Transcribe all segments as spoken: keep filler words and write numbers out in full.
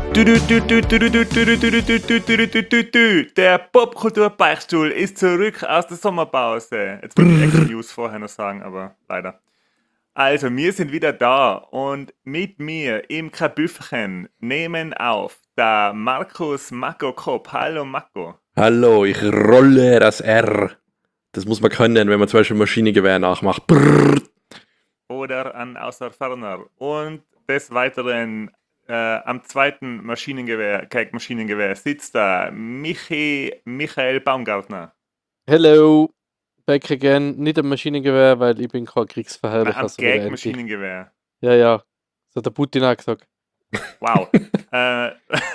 Der Popkultur-Beichtstuhl ist zurück aus der Sommerpause. Jetzt wollte ich extra News vorher noch sagen, aber leider. Also, wir sind wieder da und mit mir im Kabüffchen nehmen auf der Markus Mako Kopp. Hallo Mako. Hallo, ich rolle das R. Das muss man können, wenn man zum Beispiel Maschinengewehr nachmacht. Brrr. Oder an außer Ferner. Und des Weiteren äh, am zweiten Maschinengewehr, Maschinengewehr sitzt da Michi, Michael Baumgartner. Hello, back again. Nicht am Maschinengewehr, weil ich bin kein Kriegsverherrlicher. Am so wie der Anti. Gag-Maschinengewehr. Ja, ja. Das hat der Putin auch gesagt. Wow. äh,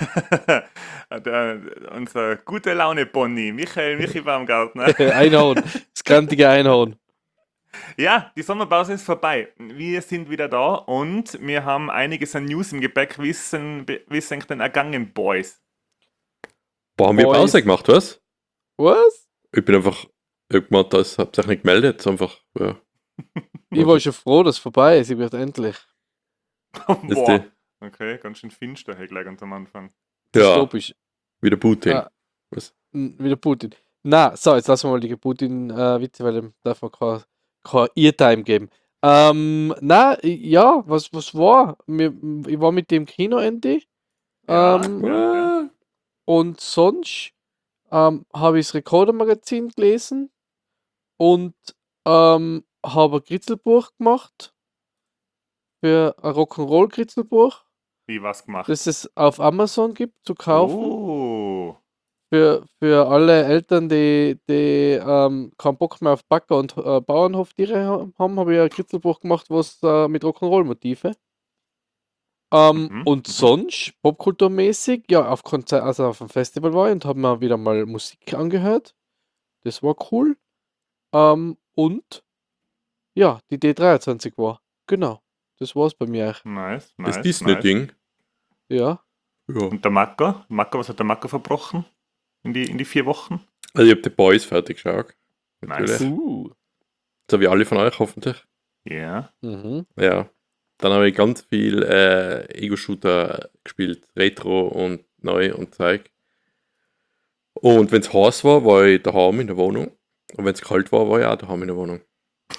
der, unser gute Laune-Bonnie, Michael, Michi Baumgartner. Einhorn. Das grantige Einhorn. Ja, die Sommerpause ist vorbei. Wir sind wieder da und wir haben einiges an News im Gepäck. Wie ist denn, wie ist denn ergangen, Boys? Boah, haben wir Boys. Pause gemacht, was? Was? Ich bin einfach, ich hab gemeint, das habt ihr nicht gemeldet, einfach, ja. Ich war schon froh, dass es vorbei ist. Ich wird endlich. Das ist Boah. die, Okay, ganz schön finster hier gleich ganz am Anfang. ja, Dystopisch. wieder Putin. Ah. Was? N- Wieder Putin. Na, so, jetzt lassen wir mal die Putin-Witze, weil dem darf man kein, kein Eartime geben. Ähm, na, ja, was, was war? Mir, ich war mit dem Kino endlich. Ja, Ähm, ja, ja. Und sonst ähm, habe ich das Rekorder-Magazin gelesen und ähm, habe ein Kritzelbuch gemacht für ein Rock'n'Roll-Kritzelbuch, Wie was gemacht? das es auf Amazon gibt zu kaufen. Oh. Für, für alle Eltern, die, die ähm, keinen Bock mehr auf Bagger und äh, Bauernhoftiere ha- haben, habe ich ein Kritzelbuch gemacht, was äh, mit Rock'n'Roll-Motive. Ähm, Mhm, und mhm. sonst, popkulturmäßig, ja, auf Konzert, also auf dem Festival war ich und habe mir wieder mal Musik angehört. Das war cool. Ähm, und ja, die D dreiundzwanzig war. Genau. Das war's bei mir eigentlich. Nice, Das nice, nice. Disney-Ding. Ja. Ja. Und der Mako? Mako, was hat der Mako verbrochen? In die, in die vier Wochen? Also ich hab die Boys fertig geschaut. Natürlich. Nice. Uh. So wie alle von euch, hoffentlich. Ja. Mhm. Ja. Dann habe ich ganz viel äh, Ego-Shooter gespielt. Retro und neu und Zeug. Und wenn es heiß war, war ich daheim in der Wohnung. Und wenn es kalt war, war ich auch daheim in der Wohnung.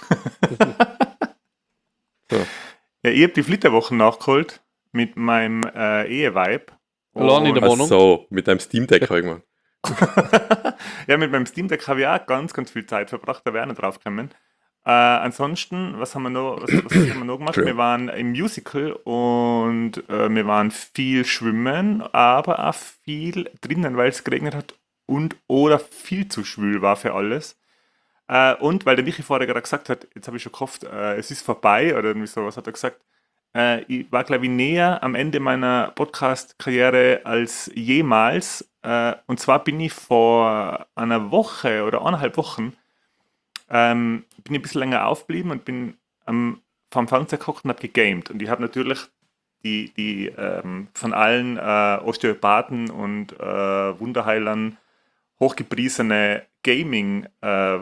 So. Ja, ich habe die Flitterwochen nachgeholt mit meinem äh, Eheweib. Allein in der Und- Wohnung? Ach so, mit einem Steam Deck habe ich gemacht. Ja, mit meinem Steam Deck habe ich auch ganz, ganz viel Zeit verbracht, da wäre ich nicht drauf gekommen. Äh, ansonsten, was haben wir noch, was, was haben wir noch gemacht? Wir waren im Musical und äh, wir waren viel schwimmen, aber auch viel drinnen, weil es geregnet hat und oder viel zu schwül war für alles. Äh, und weil der Michi vorher gerade gesagt hat, jetzt habe ich schon gehofft, äh, es ist vorbei oder irgendwie sowas hat er gesagt. Äh, ich war, glaube ich, näher am Ende meiner Podcast-Karriere als jemals. Äh, und zwar bin ich vor einer Woche oder eineinhalb Wochen ähm, bin ich ein bisschen länger aufgeblieben und bin am, vom Fernseher gekocht und habe gegamed. Und ich habe natürlich die, die ähm, von allen äh, Osteopathen und äh, Wunderheilern hochgepriesene Gaming äh,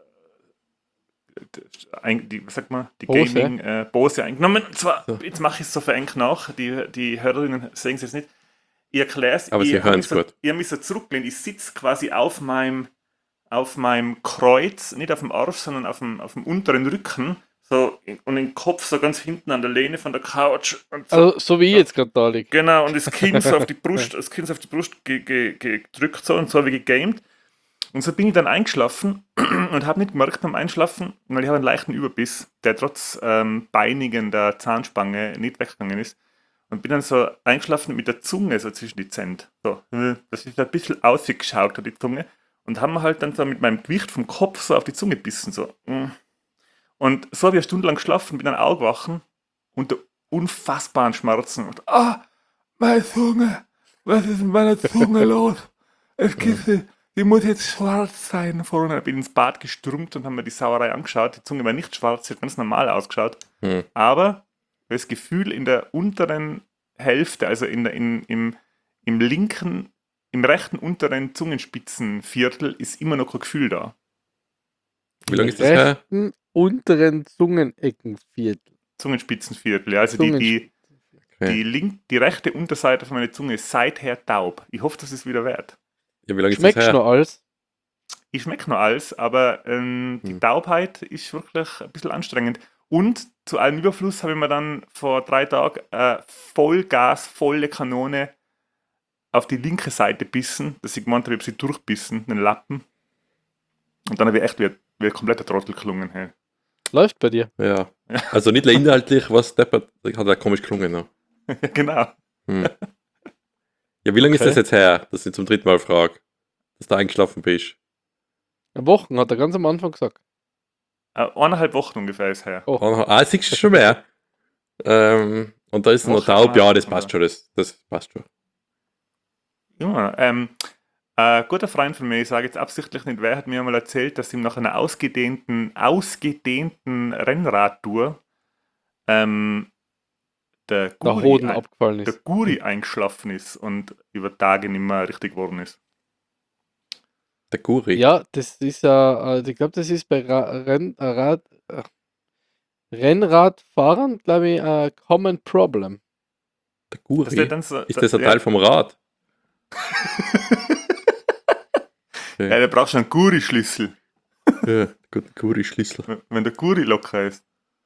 ein, die, was sagt man, die Bose. Gaming äh, Bose eingenommen. Und zwar, So. jetzt mache ich es so verengt nach, die, die Hörerinnen sehen es jetzt nicht. Ich erkläre es, Aber ich sie habe hören mich, es so, gut. ich hab mich so zurückgelehnt, ich sitze quasi auf meinem, auf meinem Kreuz, nicht auf dem Arsch, sondern auf dem, auf dem unteren Rücken, so, und den Kopf so ganz hinten an der Lehne von der Couch. Und so, Also, so wie ich jetzt gerade da liege. genau, und das Kinn so auf die Brust, das Kinn so auf die Brust ge, ge, ge, gedrückt so und so habe ich gegamed. Und so bin ich dann eingeschlafen und habe nicht gemerkt beim Einschlafen, weil ich habe einen leichten Überbiss, der trotz ähm, beinigender Zahnspange nicht weggegangen ist. Und bin dann so eingeschlafen mit der Zunge so zwischen die Zähne. So, äh, das ist ein bisschen ausgeschaut hat die Zunge. Und haben wir halt dann so mit meinem Gewicht vom Kopf so auf die Zunge gebissen. So. mm. Und so habe ich eine Stunde lang geschlafen, bin dann aufgewachen unter unfassbaren Schmerzen. Und, ah, meine Zunge, was ist mit meiner Zunge los? Es gibt sie. Die muss jetzt schwarz sein vorne. Ich bin ins Bad gestürmt und habe mir die Sauerei angeschaut. Die Zunge war nicht schwarz, sie hat ganz normal ausgeschaut. Hm. Aber das Gefühl in der unteren Hälfte, also in der, in, im, im linken, im rechten unteren Zungenspitzenviertel, ist immer noch kein Gefühl da. Wie lange ist das her? Rechten unteren Zungeneckenviertel. Zungenspitzenviertel, ja. Also die, die, Die, link, die rechte Unterseite von meiner Zunge ist seither taub. Ich hoffe, das ist wieder wert. Ja, wie lange ist das Schmeckst her? noch alles? Ich schmecke noch alles, aber ähm, die Hm. Taubheit ist wirklich ein bisschen anstrengend. Und zu allem Überfluss habe ich mir dann vor drei Tagen äh, Vollgas, volle Kanone auf die linke Seite bissen, dass ich gemeint habe, ich habe sie durchbissen, einen Lappen. Und dann habe ich echt wie, wie ein kompletter Trottel gelungen. Hey. Läuft bei dir. Ja. Also nicht inhaltlich, was deppert, hat er komisch gelungen. Ne? Ja, genau. Hm. Ja, wie lange Okay. ist das jetzt her, dass ich zum dritten Mal frage, dass du eingeschlafen bist? Eine Woche hat er ganz am Anfang gesagt. Äh, eineinhalb Wochen ungefähr ist her. Oh, Ah, siehst du schon mehr. Ähm, und da ist er noch Woche, taub, ja, eineinhalb das Wochen, passt ja. schon, das, das passt schon. Ja, ähm, ein guter Freund von mir, ich sage jetzt absichtlich nicht wer, hat mir einmal erzählt, dass ihm nach einer ausgedehnten, ausgedehnten Rennradtour ähm, der der Guri, Hoden ein, abgefallen der ist. Guri eingeschlafen ist und über Tage nicht mehr richtig geworden ist. Der Guri. Ja, das ist ja, äh, ich glaube, das ist bei Ra Renn äh, Rad äh, Rennradfahrern, glaube ich, ein common problem. Der Dass der Guri. dann so, Ist da, das ein ja, Teil vom Rad? ja, der braucht schon einen Guri-Schlüssel, Ja, gut, Guri-Schlüssel. wenn- wenn der Guri locker ist.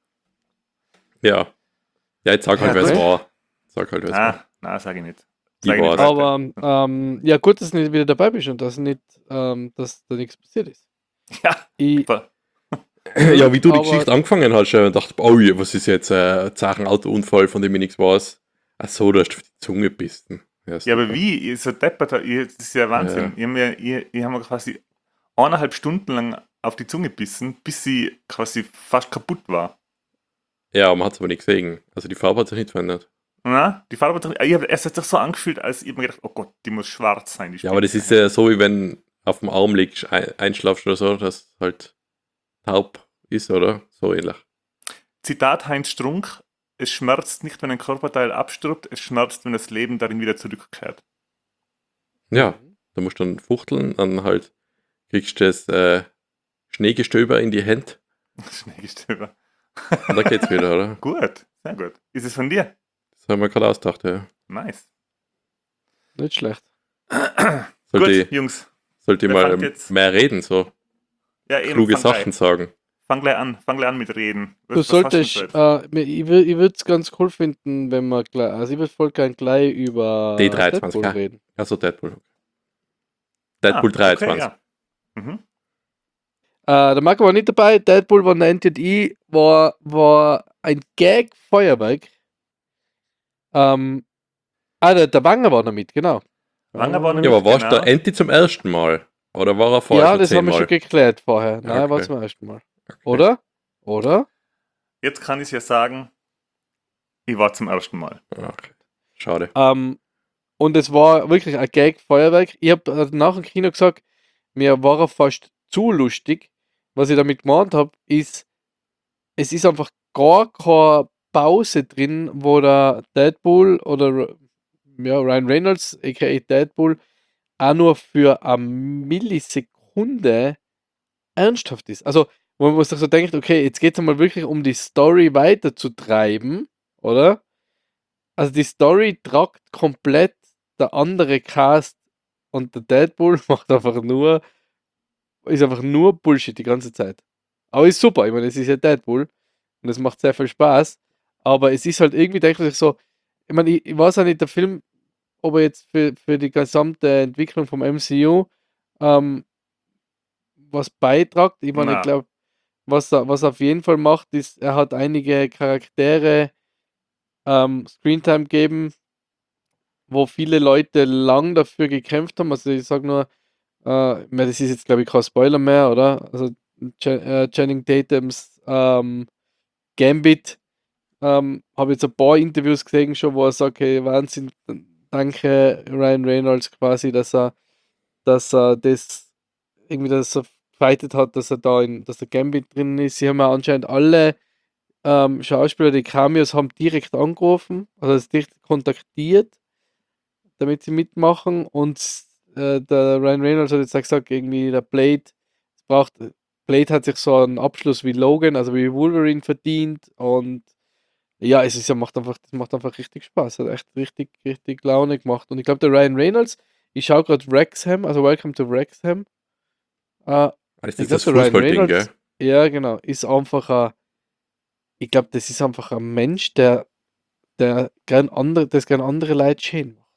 Ja. Ja, jetzt sag halt, Ja, wer es gut. war. Sag halt, wer es war. Ah, nein, sage ich nicht. Die Sag ich nicht war's. weiter. Aber ähm, ja, gut, dass du nicht wieder dabei bist und dass nicht, ähm, dass da nichts passiert ist. Ja, Ich, voll. Ja, wie du die aber- Geschichte angefangen hast, äh, dachte ich, oh, ja, was ist jetzt äh, ein Sachen Autounfall, von dem ich nichts weiß. Ach so, du hast auf die Zunge gebissen. Ja, Ja, aber super. wie? Ihr so deppert, ihr- das ist ja Wahnsinn. Ich habe mir, ich, ich hab mir quasi eineinhalb Stunden lang auf die Zunge gebissen, bis sie quasi fast kaputt war. Ja, man hat es aber nicht gesehen. Also die Farbe hat sich nicht verändert. Na, die Farbe, hat doch- ich hab, es hat sich so angefühlt, als ich hab mir gedacht, oh Gott, die muss schwarz sein. Die Ja, aber das ist Spitze. ja so, wie wenn auf dem Arm liegst, ein, einschlafst oder so, dass halt taub ist, oder? So ähnlich. Zitat Heinz Strunk: Es schmerzt nicht, wenn ein Körperteil abstirbt, es schmerzt, wenn das Leben darin wieder zurückkehrt. Ja, da musst du dann fuchteln, dann halt kriegst du das äh, Schneegestöber in die Hände Schneegestöber. und dann geht's wieder, oder? Gut, sehr gut. Ist es von dir? Das haben wir gerade ausgedacht, ja. Nice. nicht schlecht. Sollte, Gut, ich, Jungs. sollte ich wer mal fängt jetzt? mehr reden, so Ja, eben, kluge fang Sachen gleich, sagen. fang gleich an. Fang gleich an mit Reden. Du Was- was hast solltest, du denn äh, mir- ich, wür- ich würde es ganz cool finden, wenn wir gleich, also ich würde voll gern gleich über D dreiundzwanzig, Deadpool ja. reden. Also Deadpool. so? Deadpool Ah, dreiundzwanzig. Okay, ja. Mhm. Äh, der Marco war nicht dabei, Deadpool war neunzehn I, war, war ein Gag-Feuerwerk. Ähm, ah, der, der Wanger war noch mit, genau. Wanger war Ja, nämlich- aber warst du genau. da endlich zum ersten Mal? Oder war er vorher Ja, schon das haben wir zehnmal? schon geklärt vorher. Nein, er war Okay. zum ersten Mal. Okay. Oder? Oder? Jetzt kann ich ja sagen, ich war zum ersten Mal. Ah, okay. Schade. Ähm, und es war wirklich ein Gag-Feuerwerk. Ich habe äh, nach dem Kino gesagt, mir war er fast zu lustig. Was ich damit gemeint habe, ist, es ist einfach gar keine Pause drin, wo der Deadpool oder ja, Ryan Reynolds, aka Deadpool, auch nur für eine Millisekunde ernsthaft ist. Also, wo man sich so denkt, okay, jetzt geht es einmal wirklich um die Story weiterzutreiben, oder? Also die Story tragt komplett der andere Cast und der Deadpool macht einfach nur, ist einfach nur Bullshit die ganze Zeit. Aber ist super, ich meine, es ist ja Deadpool und es macht sehr viel Spaß, aber es ist halt irgendwie, denkt man sich so, ich meine, ich, ich weiß auch nicht, der Film, ob er jetzt für, für die gesamte Entwicklung vom M C U ähm, was beitragt. Ich meine, Na. ich glaube, was er, was er auf jeden Fall macht, ist, er hat einige Charaktere ähm, Screentime gegeben, wo viele Leute lang dafür gekämpft haben. Also ich sage nur, äh, ich meine, das ist jetzt glaube ich kein Spoiler mehr, oder? Also Ch äh, Channing Tatums ähm, Gambit ähm, habe jetzt ein paar Interviews gesehen schon, wo er sagt, hey, Wahnsinn, danke Ryan Reynolds quasi, dass er, dass er das irgendwie, dass er gefightet hat, dass er da in, dass der Gambit drin ist. Sie haben ja anscheinend alle ähm, Schauspieler, die Cameos haben direkt angerufen, also es direkt kontaktiert, damit sie mitmachen und äh, der Ryan Reynolds hat jetzt auch gesagt, irgendwie der Blade, es braucht, Blade hat sich so einen Abschluss wie Logan, also wie Wolverine verdient und Ja, es ist ja, macht einfach, das macht einfach richtig Spaß. Hat echt richtig, richtig Laune gemacht. Und ich glaube, der Ryan Reynolds, ich schaue gerade Wrexham, also Welcome to Wrexham. Äh, Ah, ist ich das glaube, das der Ryan Fußballding, gell? Reynolds, ja, genau, ist einfach ein, ich glaube, das ist einfach ein Mensch, der, der gern andere, das gern andere Leute schön macht.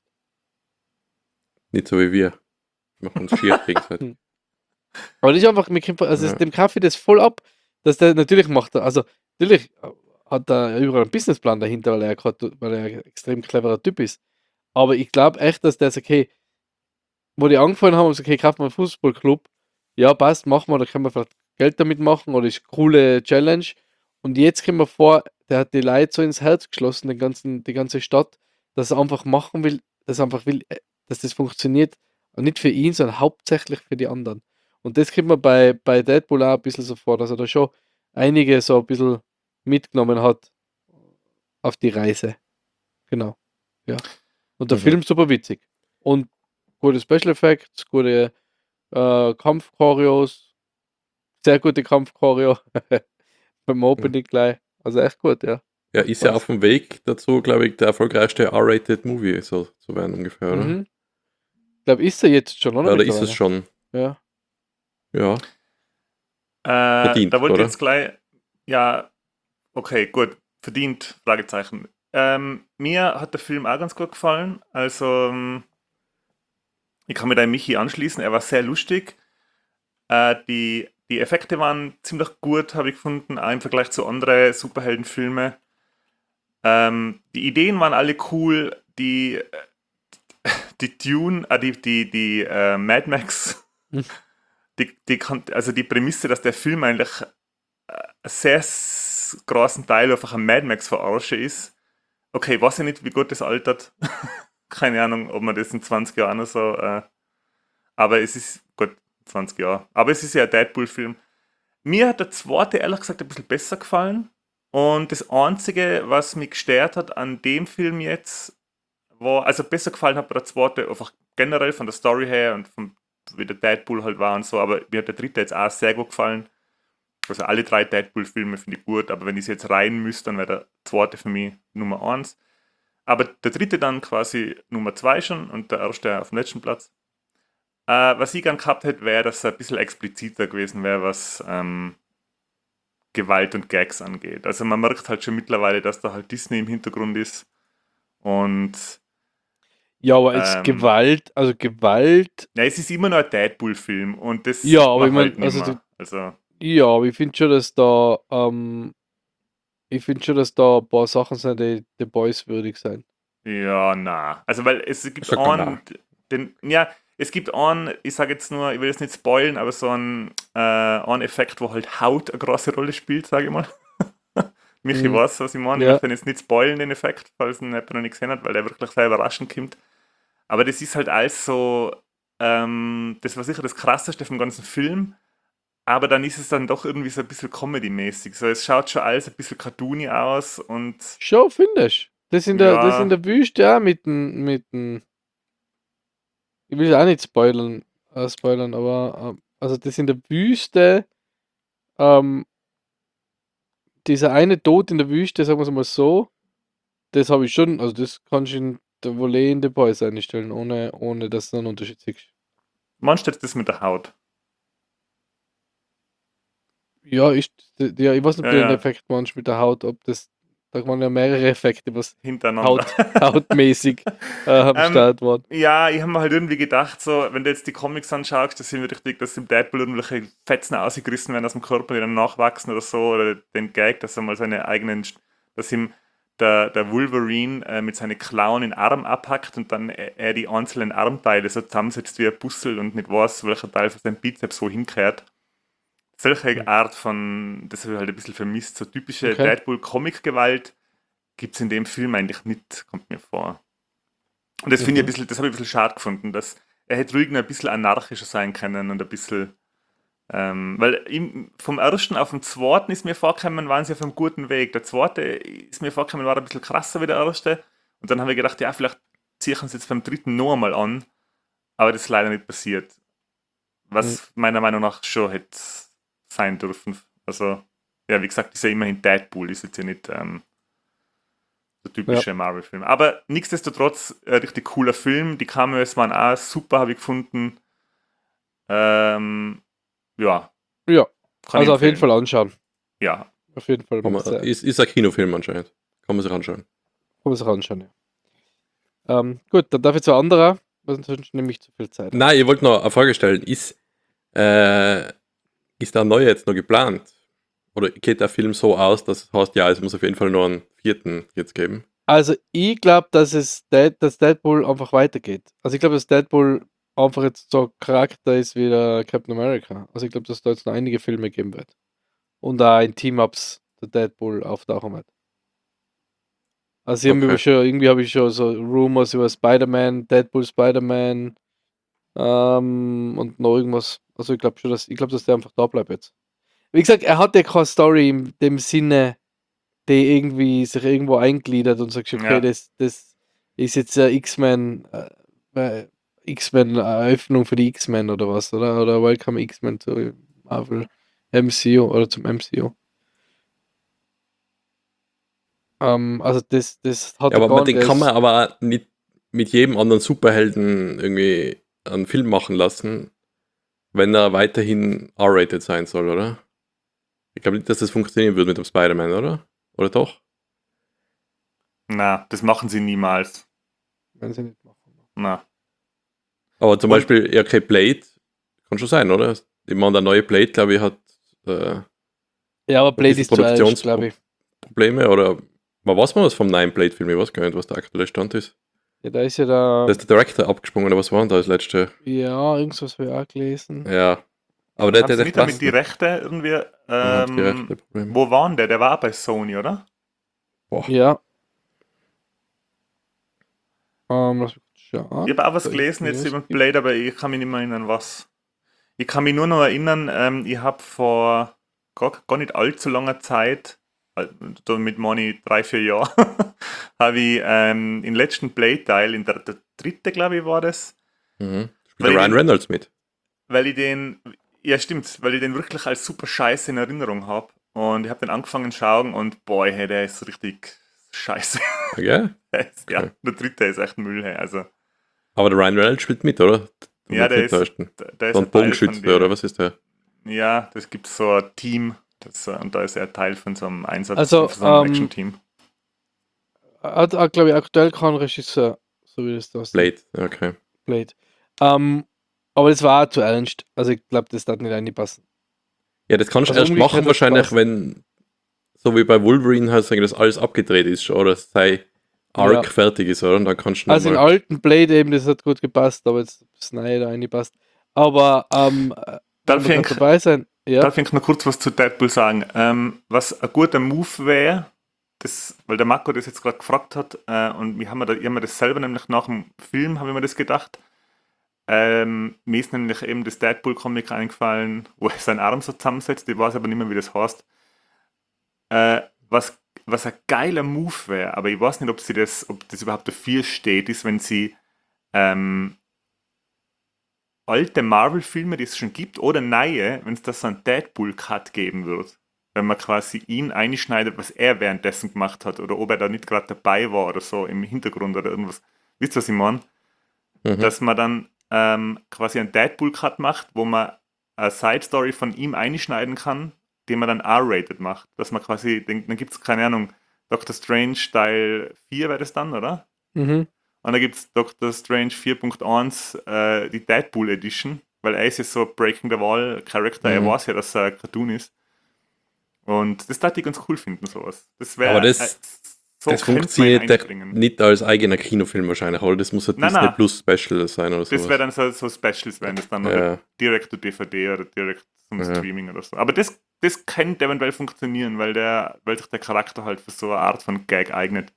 Nicht so wie wir. Wir machen uns schier gegenseitig. Hm. Aber das ist einfach, mir kommt, also Ja. dem kaufe ich das voll ab, dass der natürlich macht, er, also natürlich hat er überall einen Businessplan dahinter, weil er grad, weil er ein extrem cleverer Typ ist. Aber ich glaube echt, dass der sagt, okay, wo die angefangen haben, haben sie gesagt, okay, kaufen wir einen Fußballclub. Ja, passt, machen wir, da können wir vielleicht Geld damit machen oder ist eine coole Challenge. Und jetzt kommen wir vor, der hat die Leute so ins Herz geschlossen, den ganzen, die ganze Stadt, dass er einfach machen will, dass er einfach will, äh, dass das funktioniert. Und nicht für ihn, sondern hauptsächlich für die anderen. Und das kommt mir bei, bei Deadpool auch ein bisschen so vor, dass er da schon einige so ein bisschen mitgenommen hat auf die Reise. Genau. Ja. Und der Mhm. Film super witzig. Und gute Special Effects, gute äh, Kampfchoreos, sehr gute Kampfchoreo beim Ja. Opening gleich. Also echt gut, ja. Ja, Macht ist ja Spaß. auf dem Weg dazu, glaube ich, der erfolgreichste R-rated Movie so zu werden ungefähr, oder? Mhm. Ich glaube, ist er jetzt schon, oder Ja, oder ist es mittlerweile? schon? Ja. Ja, Äh, da verdient, wollte ich oder? jetzt gleich, ja, okay, gut, verdient, Fragezeichen. Ähm, mir hat der Film auch ganz gut gefallen. Also, ähm, ich kann mir da Michi anschließen, er war sehr lustig. Äh, die, die Effekte waren ziemlich gut, habe ich gefunden, auch im Vergleich zu anderen Superheldenfilmen. Ähm, die Ideen waren alle cool. Die, die Dune, äh, die, die, die äh, Mad Max, Hm. die, die, kon- also die Prämisse, dass der Film eigentlich einen sehr s- großen Teil einfach ein Mad Max verarsche ist. Okay, weiß ich nicht, wie gut das altert. Keine Ahnung, ob man das in zwanzig Jahren noch so. Äh, aber es ist, gut, zwanzig Jahre. Aber es ist ja ein Deadpool-Film. Mir hat der zweite ehrlich gesagt ein bisschen besser gefallen. Und das Einzige, was mich gestört hat an dem Film jetzt, war, also besser gefallen hat mir der zweite einfach generell von der Story her und von wie der Deadpool halt war und so, aber mir hat der dritte jetzt auch sehr gut gefallen. Also alle drei Deadpool-Filme finde ich gut, aber wenn ich sie jetzt rein müsste, dann wäre der zweite für mich Nummer eins. Aber der dritte dann quasi Nummer zwei schon und der erste auf dem letzten Platz. Äh, was ich gern gehabt hätte, wäre, dass er ein bisschen expliziter gewesen wäre, was ähm, Gewalt und Gags angeht. Also man merkt halt schon mittlerweile, dass da halt Disney im Hintergrund ist und Ja, aber jetzt ähm, Gewalt, also Gewalt, ja, es ist immer noch ein Deadpool-Film und das ja, sieht aber ich man meine, halt also die, nimmer. Also, ja, aber ich finde schon, dass da, ähm, ich finde schon, dass da ein paar Sachen sind, die The Boys würdig sein. ja, na. Also, weil es Ich gibt sag mal na. einen, den, ja, es gibt einen, ich sage jetzt nur, ich will jetzt nicht spoilen, aber so einen, äh, einen Effekt, wo halt Haut eine große Rolle spielt, sage ich mal. Michi Mhm. weiß, was ich meine. Ich Ja, möchte ihn jetzt nicht spoilen, den Effekt, falls ihn jemand noch nicht gesehen hat, weil der wirklich sehr überraschend kommt. Aber das ist halt alles so, ähm, das war sicher das Krasseste vom ganzen Film. Aber dann ist es dann doch irgendwie so ein bisschen Comedy-mäßig. So, es schaut schon alles ein bisschen cartoony aus und schon findest. Das in der, das in ja, der Wüste auch mit dem, mit dem, ich will es auch nicht spoilern, äh, spoilern, aber ähm, also das in der Wüste, ähm, dieser eine Tod in der Wüste, sagen wir es mal so, das habe ich schon, also das kannst du in der Volley in The Boys einstellen, ohne, ohne dass du einen Unterschied siehst. manchmal das mit der Haut. Ja, ist, ja, ich weiß nicht, ob Ja, du den ja, Effekt meinst mit der Haut, ob das, da waren ja mehrere Effekte, was hintereinander. Haut, hautmäßig äh, am ähm, Start waren. ja, ich habe mir halt irgendwie gedacht, so, wenn du jetzt die Comics anschaust, das sind wir richtig, dass im Deadpool irgendwelche Fetzen ausgerissen werden aus dem Körper, die dann nachwachsen oder so, oder den Gag, dass er mal seine eigenen, dass ihm der, der Wolverine äh, mit seinen Klauen den Arm abhackt und dann er, er die einzelnen Armteile so zusammensetzt wie ein Puzzle und nicht weiß, welcher Teil von seinem Bizeps wo hinkehrt. Solche Hm. Art von, das habe ich halt ein bisschen vermisst, so typische Okay. Deadpool-Comic-Gewalt gibt es in dem Film eigentlich nicht, kommt mir vor. Und das finde ich ein Mhm. bisschen, das habe ich ein bisschen schade gefunden, dass er hätte ruhig noch ein bisschen anarchischer sein können und ein bisschen, ähm, weil ihm, vom ersten auf den zweiten ist mir vorgekommen, waren sie auf einem guten Weg. Der zweite ist mir vorgekommen, war ein bisschen krasser wie der erste. Und dann habe ich gedacht, ja, vielleicht ziehen sie jetzt beim dritten noch einmal an, aber das ist leider nicht passiert. Hm. Was meiner Meinung nach schon hätte sein dürfen. Also, ja, wie gesagt, ist ja immerhin Deadpool, ist jetzt ja nicht, ähm, der typische Marvel-Film. Aber nichtsdestotrotz, ein richtig cooler Film. Die Cameos waren auch super, habe ich gefunden. Ähm, ja. Ja, Kann also ich auf jeden empfehlen. Fall anschauen. Ja. Auf jeden Fall. Kann man, sehr- ist, ist ein Kinofilm anscheinend. Kann man sich anschauen. Kann man sich anschauen, ja. Ähm, gut, dann darf ich zu anderer, weil sonst nehme ich zu viel Zeit. Nein, ich wollte noch eine Frage stellen. Ist, äh, ist der neue jetzt noch geplant? Oder geht der Film so aus, dass es heißt, ja, es muss auf jeden Fall noch einen vierten jetzt geben? Also ich glaube, dass es Dead, dass Deadpool einfach weitergeht. Also ich glaube, dass Deadpool einfach jetzt so ein Charakter ist wie der Captain America. Also ich glaube, dass es da jetzt noch einige Filme geben wird. Und auch in Team-Ups der Deadpool auftauchen wird. Also irgendwie, Okay. hab ich schon, irgendwie habe ich schon so Rumors über Spider-Man, Deadpool, Spider-Man ähm, und noch irgendwas. Also ich glaube schon, dass ich glaube, dass der einfach da bleibt jetzt. Wie gesagt, er hat ja keine Story in dem Sinne, die irgendwie sich irgendwo eingliedert und sagt, okay, Ja. das, das ist jetzt eine X-Men, äh, X-Men Eröffnung für die X-Men oder was, oder? Oder Welcome X-Men zu Marvel M C U oder zum M C U. Ähm, also das, das hat Ja, er aber gar mit den nicht. kann man aber auch nicht mit jedem anderen Superhelden irgendwie einen Film machen lassen, wenn er weiterhin R-rated sein soll, oder? Ich glaube nicht, dass das funktionieren würde mit dem Spider-Man, oder? Oder doch? Na, das machen sie niemals. Wenn sie nicht machen. Na. Aber zum Und- Beispiel, ja, okay, Blade kann schon sein, oder? Ich meine, der neue Blade, glaube ich, hat äh, Ja, aber Blade bisschen ist zu ernst, Produktions- glaube ich. Probleme, oder man weiß man was vom neuen Blade-Film? Ich weiß gar nicht, was der aktuelle Stand ist. Ja, da ist ja da. Da ist der Director abgesprungen, oder was war denn da das letzte? Ja, irgendwas habe ich auch gelesen. Ja. Aber der, Haben der, sie der nicht damit die Rechte irgendwie. Ja, die Ähm, Rechte Probleme. wo waren der? Der war auch bei Sony, oder? Boah. Ja. Ähm, lass mich kurz schauen. Ich habe auch was Da gelesen ist jetzt News über gibt. Blade, aber ich kann mich nicht mehr erinnern, was. Ich kann mich nur noch erinnern, ähm, ich habe vor gar, gar nicht allzu langer Zeit, äh, damit meine ich drei, vier Jahre, habe ich ähm, im letzten Blade-Teil, in der, der dritte, glaube ich, war das, Mhm. Spielt Weil der ich Ryan den- Reynolds mit. weil ich den, ja stimmt, weil ich den wirklich als super scheiße in Erinnerung habe. Und ich habe den angefangen zu schauen und boy, hey, der ist richtig scheiße. Okay. Der ist- ja, Okay. der dritte ist echt Müll, hey. Also, Aber der Ryan Reynolds spielt mit, oder? Du ja, willst der nicht ist, täuschen. der, der ist So ein ein Teil von Bogenschütze, der- oder was ist der? Ja, das gibt so ein Team, das, äh, und da ist er Teil von so einem Einsatz, Also, von so einem ähm, Action-Team. Hat, hat glaube ich, aktuell kein Regisseur, so wie das da aussieht. Blade, okay. Blade. Ähm, aber das war auch zu ernst. Also ich glaube, das darf nicht reinpassen. Ja, das kannst du Also erst umgekehrt machen hat's wahrscheinlich, passt. wenn, so wie bei Wolverine halt sagen, dass alles abgedreht ist schon, oder dass sei Arc Ja. fertig ist, oder? Und dann kannst du Also im nochmal... alten Blade eben, das hat gut gepasst, aber jetzt das Neue da reinpasst. Aber ähm, Darf wenn ich wir ein- grad dabei sein, ja. Darf ich noch kurz was zu Deadpool sagen? Ähm, was ein guter Move wäre, das, weil der Marco das jetzt gerade gefragt hat, äh, und wir haben mir, da, ich hab mir das selber nämlich nach dem Film, habe ich mir das gedacht. Ähm, mir ist nämlich eben das Deadpool-Comic eingefallen, wo er seinen Arm so zusammensetzt, ich weiß aber nicht mehr, wie das heißt. Äh, was, was ein geiler Move wäre, aber ich weiß nicht, ob sie das, ob das überhaupt dafür steht, ist, wenn sie ähm, alte Marvel-Filme, die es schon gibt, oder neue, wenn es da so einen Deadpool-Cut geben wird. Wenn man quasi ihn einschneidet, was er währenddessen gemacht hat, oder ob er da nicht gerade dabei war oder so im Hintergrund oder irgendwas. Wisst ihr, was ich meine? Mhm. Dass man dann ähm, quasi einen Deadpool-Cut macht, wo man eine Side-Story von ihm einschneiden kann, den man dann R-rated macht. Dass man quasi, den, dann gibt es, keine Ahnung, Doctor Strange Teil vier wäre das dann, oder? Mhm. Und da gibt es Doctor Strange vier Punkt eins, äh, die Deadpool Edition, weil er ist ja so Breaking the Wall Charakter, er Mhm. weiß ja, dass er ein Cartoon ist. Und das würde ich ganz cool finden, sowas. Das wäre Aber das- äh, so das könnte man ihn funktioniert der, einbringen. nicht als eigener Kinofilm wahrscheinlich, oder? Das muss ein Nein, Disney nein. Plus Special sein oder Das wäre sowas. dann so, so Specials, wären das dann, oder Ja, direkt zu D V D oder direkt zum Ja. Streaming oder so. Aber das, das könnte eventuell funktionieren, weil, der, weil sich der Charakter halt für so eine Art von Gag eignet.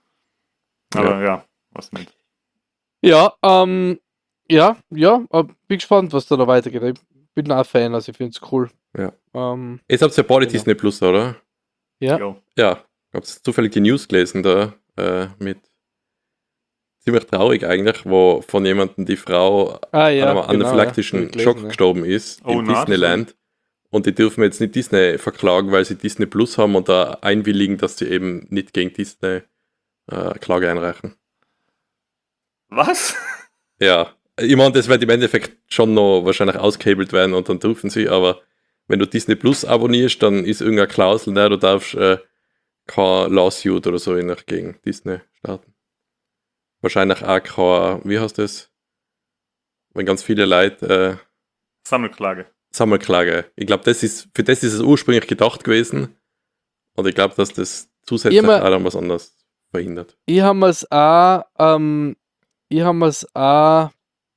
Aber ja, was nicht. Ja, ähm, ja, ja, aber bin gespannt, was da noch weitergeht. Ich bin auch Fan, also ich finde es cool. Ja. Ähm, jetzt habt ihr ja beide Genau. Disney Plus, oder? ja. Jo. Ja, habt ihr zufällig die News gelesen da äh, mit ziemlich traurig eigentlich, wo von jemandem die Frau Ah ja, an einem genau, anaphylakischen ja. Hab ich Schock gelesen, ja. gestorben ist Oh, in na, das Disneyland. Und die dürfen jetzt nicht Disney verklagen, weil sie Disney Plus haben und da einwilligen, dass sie eben nicht gegen Disney äh, Klage einreichen. Was? Ja, ich meine, das wird im Endeffekt schon noch wahrscheinlich ausgehebelt werden und dann dürfen sie, aber wenn du Disney Plus abonnierst, dann ist irgendeine Klausel, ne, du darfst äh, kein Lawsuit oder so nach gegen Disney starten. Wahrscheinlich auch kein, wie heißt das? Wenn ganz viele Leute äh, Sammelklage. Sammelklage. Ich glaube, das ist, für das ist es ursprünglich gedacht gewesen und ich glaube, dass das zusätzlich Immer- auch dann was anderes verhindert. Ich habe es auch, ähm, ich habe es auch,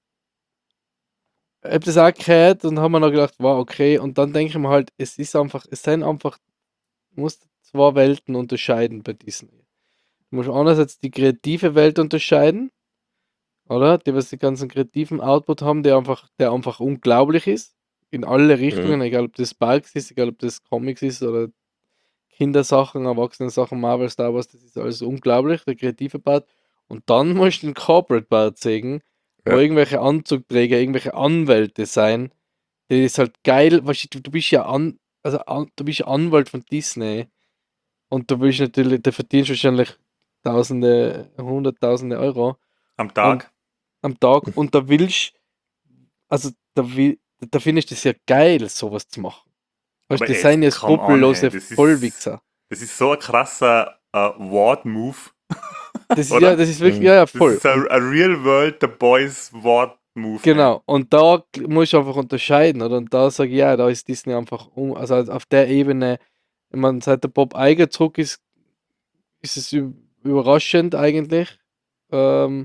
ich habe das auch gehört und habe mir noch gedacht, wow, okay. Und dann denke ich mir halt, es ist einfach, es sind einfach, du musst zwei Welten unterscheiden bei Disney. Du musst einerseits die kreative Welt unterscheiden, oder? Die, was die ganzen kreativen Output haben, der einfach, der einfach unglaublich ist. In alle Richtungen, egal ob das Parks ist, egal ob das Comics ist oder Kindersachen, Erwachsenen-Sachen, Marvel, Star Wars, das ist alles unglaublich, der kreative Part. Und dann musst du den Corporate Part sehen, wo Ja. irgendwelche Anzugträger, irgendwelche Anwälte sein. Das ist halt geil, weißt du, du bist ja an, also an, du bist ja Anwalt von Disney und du willst natürlich, da verdienst du wahrscheinlich Tausende, Hunderttausende Euro Am Tag. am Tag und da willst, also da, will, da findest du es ja geil, sowas zu machen. Weißt, Aber das ey, sind ja come on, skrupellose ey, das ist- Vollwichser. Das ist so ein krasser äh, Ward-Move. Das ist, Oder? ja, das ist wirklich, Mhm. ja, ja, Das voll. ist ein, ein Real World The Boys Ward-Move. Genau, und da muss ich einfach unterscheiden, oder? Und da sage ich, ja, da ist Disney einfach, um, also auf der Ebene, ich meine, seit der Bob Iger zurück ist, ist es ü- überraschend eigentlich. Ähm,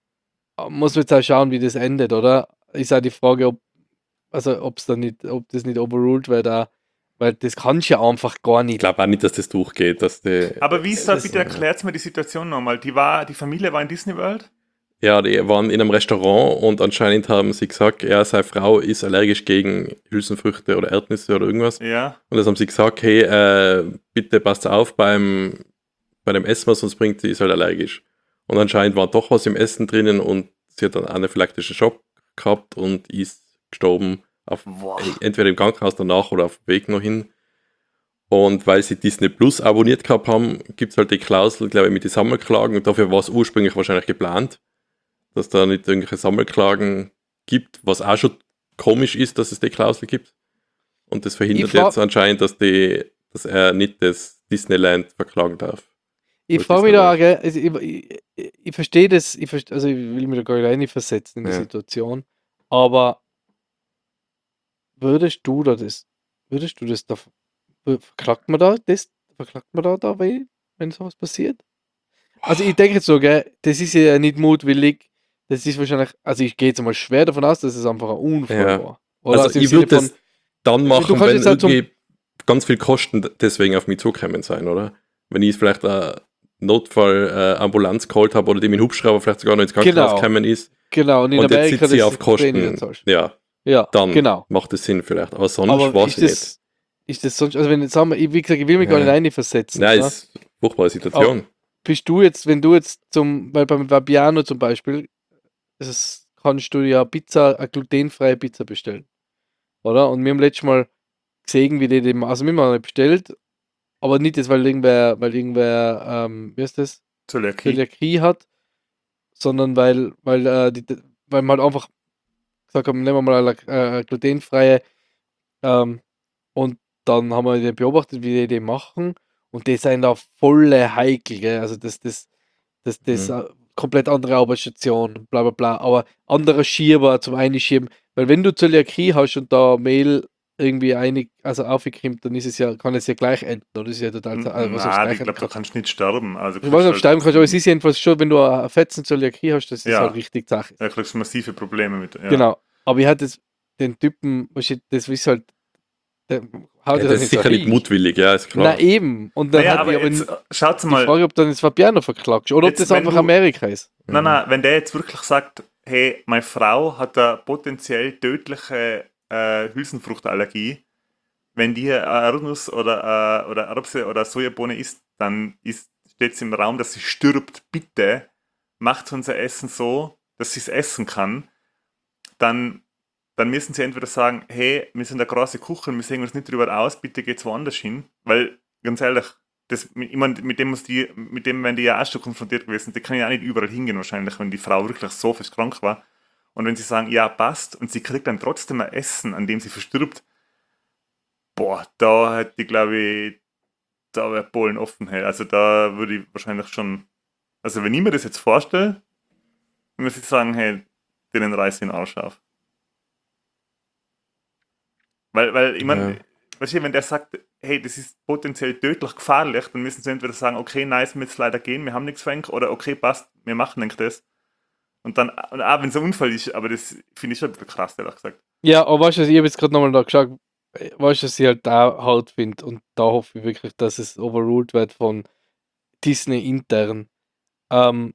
muss man jetzt auch schauen, wie das endet, oder? Ist auch die Frage, ob, also ob es dann nicht, ob das nicht overruled wird, auch, weil das kannst du ja einfach gar Ich nicht. glaube auch nicht, dass das durchgeht, dass die. Aber wie ist das, Das- bitte erklärt mir die Situation nochmal. Die, war, die Familie war in Disney World? Ja, die waren in einem Restaurant und anscheinend haben sie gesagt, er, seine Frau ist allergisch gegen Hülsenfrüchte oder Erdnüsse oder irgendwas. Ja. Und das haben sie gesagt, hey, äh, bitte passt auf beim, bei dem Essen, was sonst bringt, sie ist halt allergisch. Und anscheinend war doch was im Essen drinnen und sie hat dann einen anaphylaktischen Schock gehabt und ist gestorben, auf, Boah. entweder im Krankenhaus danach oder auf dem Weg noch hin. Und weil sie Disney Plus abonniert gehabt haben, gibt es halt die Klausel, glaube ich, mit den Sammelklagen. Und dafür war es ursprünglich wahrscheinlich geplant, dass da nicht irgendwelche Sammelklagen gibt, was auch schon komisch ist, dass es die Klausel gibt. Und das verhindert Ich fra- jetzt anscheinend, dass, die, dass er nicht das Disneyland verklagen darf. Ich Was frage ist mich da da, los? gell, also ich, ich, ich, ich verstehe das, ich verste, also ich will mich da gar nicht reinversetzen in die Ja. Situation, aber würdest du da das, würdest du das da, ver- verklagt man da das, verklagt man da, da wenn, wenn sowas passiert? Also ich denke jetzt so, gell, das ist ja nicht mutwillig, das ist wahrscheinlich, also ich gehe jetzt mal schwer davon aus, dass es einfach ein Unfall Ja. war. Oder? Also im ich Sinne würde das dann machen, kannst wenn jetzt halt zum- irgendwie ganz viel Kosten deswegen auf mich zukommen sein, oder? Wenn ich vielleicht eine Notfall-Ambulanz geholt habe oder die mit dem Hubschrauber vielleicht sogar noch ins Krankenhaus Genau. gekommen ist Genau, und in und jetzt Amerika sitzt sie das auf das Training Kosten, zahlst. ja, Ja, dann genau. macht es Sinn vielleicht. Aber sonst Aber weiß ist ich nicht. das, ist das sonst, also wenn jetzt sagen wir, ich, wie gesagt, ich will mich gar Ja. nicht reinversetzen. Nein, oder? ist eine furchtbare Situation. Bist du jetzt, wenn du jetzt zum, weil beim Vapiano zum Beispiel, das ist, kannst du ja Pizza, eine glutenfreie Pizza bestellen. Oder? Und wir haben letztes Mal gesehen, wie die dem, also wir haben eine bestellt, aber nicht das, weil irgendwer, weil irgendwer, ähm, wie heißt das, Zöliakie. Zöliakie hat, sondern weil, weil, äh, die, weil man halt einfach gesagt haben, nehmen wir mal eine, äh, eine glutenfreie, ähm, und dann haben wir die beobachtet, wie die die machen und die sind da volle heikel, gell? Also das, das, das, das Mhm. äh, komplett andere Arbeitsstation, bla bla bla, aber anderer Schieber zum Einschieben, weil wenn du Zöliakie hast und da Mehl irgendwie einig, also aufgekommt, dann ist es ja, kann es ja gleich enden, oder? Das ist ja total, also was heißt Nein, gleich ich glaube, enden du kann. kannst nicht sterben. Also, Ich weiß nicht, ob kriegst du sterben halt- kannst, aber es ist jedenfalls schon, wenn du eine Fetzen Zöliakie hast, das ist Ja. halt richtig Sache. Ja, kriegst massive Probleme mit. Ja. Genau. Aber ich hatte das, den Typen, weißt du, das ist halt, der haut Ja, das das nicht ist sicher so nicht rein. mutwillig, ja, ist klar. Na eben. Und dann Naja, hat aber ich aber jetzt, n- äh, schaut die mal. Frage, ob dann das Fabiano verklagst oder ob Jetzt, das wenn einfach du- Amerika ist. Nein, nein, wenn der jetzt wirklich sagt, hey, meine Frau hat eine potenziell tödliche äh, Hülsenfruchtallergie, wenn die eine Erdnuss oder, äh, oder Erbse oder Sojabohne isst, dann steht es im Raum, dass sie stirbt. Bitte macht unser Essen so, dass sie es essen kann. Dann, dann müssen sie entweder sagen, hey, wir sind eine große Kuchen, wir sehen uns nicht drüber aus, bitte geht's woanders hin. Weil, ganz ehrlich, das, ich mein, mit, dem muss die, mit dem wären die ja auch schon konfrontiert gewesen. Die kann ja auch nicht überall hingehen wahrscheinlich, wenn die Frau wirklich so fest krank war. Und wenn sie sagen, ja, passt, und sie kriegt dann trotzdem ein Essen, an dem sie verstirbt, boah, da hätte ich, glaube ich, da wäre Polen offen. Hey. Also da würde ich wahrscheinlich schon, also wenn ich mir das jetzt vorstelle, muss ich sagen, hey, denen reiß ich den Arsch auf. Weil, weil ich meine, Ja. weißt du, wenn der sagt, hey, das ist potenziell tödlich gefährlich, dann müssen sie entweder sagen, okay, nice, wir müssen jetzt leider gehen, wir haben nichts für ihn, oder okay, passt, wir machen nicht das. Und dann, und auch wenn es ein Unfall ist, aber das finde ich schon ein bisschen krass, ehrlich gesagt. Ja, aber weißt du, ich habe jetzt gerade nochmal da geschaut, weißt du, was ich halt da hart finde und da hoffe ich wirklich, dass es overruled wird von Disney intern. Ähm,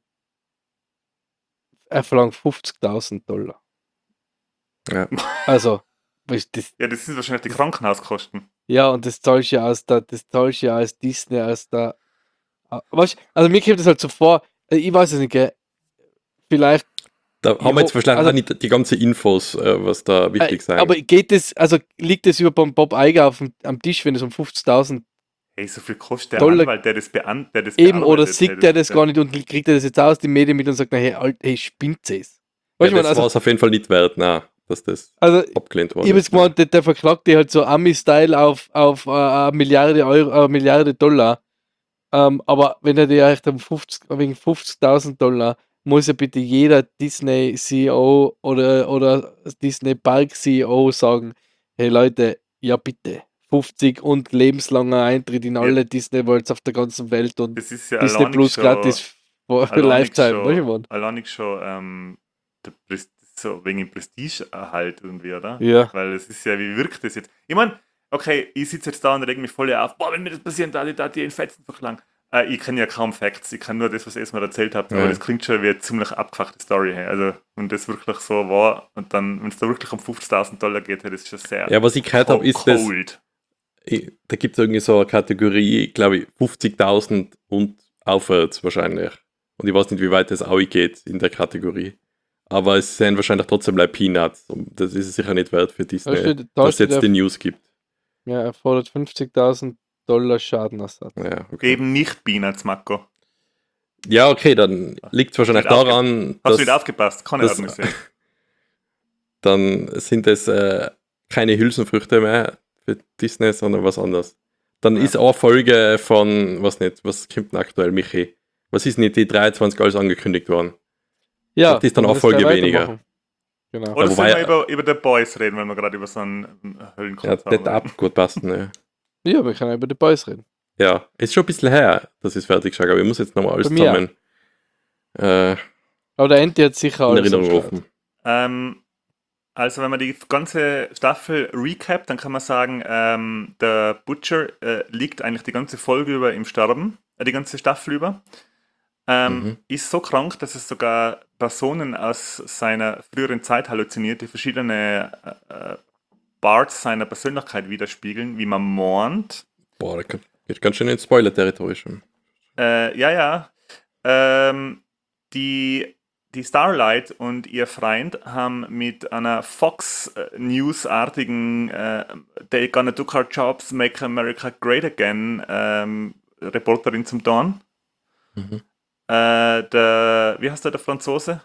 er verlangt fünfzigtausend Dollar. Ja. Also, weißt du, das, Ja, das sind wahrscheinlich die Krankenhauskosten. ja, und das zahlst du ja aus der, das zahlst du ja als Disney, als der, äh, weißt du, also mir kommt das halt so vor, äh, ich weiß es nicht, gell, vielleicht, Da haben wir jetzt ho- wahrscheinlich also- auch nicht die ganzen Infos, äh, was da wichtig äh, sein. aber geht das, also liegt das über beim Bob Iger auf dem, am Tisch, wenn es um fünfzigtausend Hey, so viel kostet der Dollar- Anwalt, der das, bean der das eben, oder bearbeitet, sieht hey, der das gar nicht und kriegt er das jetzt aus den Medien mit und sagt, na, hey, Alt, hey, spinnt es? ja, Weißt du, das man, also, war es auf jeden Fall nicht wert, nein, dass das also abgelehnt worden ich habe ist. jetzt gemeint, der, der verklagt die halt so Ami-Style auf, auf äh, eine Milliarde Euro, eine Milliarde Dollar. Ähm, aber wenn er dir echt um fünfzig, wegen fünfzigtausend Dollar muss ja bitte jeder Disney-C E O oder, oder Disney-Park-C E O sagen, hey Leute, ja bitte, fünfzig und lebenslanger Eintritt in alle Disney Worlds auf der ganzen Welt und Das ist ja Disney alleinig Plus schon, gratis für, für alleinig Lifetime. Weißt du, schon, was? alleinig schon ähm, der Pres so wegen dem Prestigeerhalt irgendwie, oder? Ja. Weil es ist ja, wie wirkt das jetzt? Ich meine, okay, ich sitze jetzt da und reg mich voll auf, boah, wenn mir das passiert, da die, da die in Fetzen verklagen. Äh, ich kenne ja kaum Facts, ich kann nur das, was ihr erstmal erzählt habt, aber Ja. das klingt schon wie eine ziemlich abgefuckte Story. Hey. Also, wenn das wirklich so war und dann, wenn es da wirklich um fünfzigtausend Dollar geht, hey, das ist schon sehr Ja, was ich gehört habe, ist das, cold. ich, da gibt es irgendwie so eine Kategorie, glaube ich, fünfzigtausend und aufwärts wahrscheinlich. Und ich weiß nicht, wie weit das auch geht in der Kategorie. Aber es sind wahrscheinlich trotzdem like Peanuts. Und das ist es sicher nicht wert für Disney, Da steht, da dass es steht jetzt auf, die News gibt. ja, er fordert fünfzigtausend Dollar Schadenersatz. Ja, okay. Eben nicht Peanuts, Marco. Ja, okay, dann liegt es wahrscheinlich Hast du nicht daran, Hast du dass nicht aufgepasst? Kann ich das- auch nicht sehen. dann sind es äh, keine Hülsenfrüchte mehr für Disney, sondern was anderes. Dann Ja. ist auch eine Folge von, was nicht, was kommt denn aktuell, Michi? Was ist nicht die dreiundzwanzig alles angekündigt worden? Ja, Das ist dann wenn wir auch Folge gleich weniger. weitermachen. Genau. Oder wobei- sollen wir über, über The Boys reden, wenn wir gerade über so einen Ja, Höllenkreuz das ab gut passen. Ne? Ja, wir können über die Boys reden. Ja, ist schon ein bisschen her, dass ich es fertig schaue, aber ich muss jetzt nochmal alles Bei mir zusammen äh, Aber der Enti hat sicher in alles am Erinnerung Start. rufen. Ähm, also wenn man die ganze Staffel recapt, dann kann man sagen, ähm, der Butcher äh, liegt eigentlich die ganze Folge über im Sterben, äh, die ganze Staffel über. Ähm, Mhm. Ist so krank, dass es sogar Personen aus seiner früheren Zeit halluziniert, die verschiedene äh, äh, Parts seiner Persönlichkeit widerspiegeln, wie man mournt. Boah, da geht ganz schön ins Spoiler-Territorium schon. Äh, ja, ja. Ähm, die, die Starlight und ihr Freund haben mit einer Fox äh, News-artigen äh, They gonna do our jobs, make America great again ähm, Reporterin zum Dorn. Mhm. Äh, der, wie heißt der, der Franzose?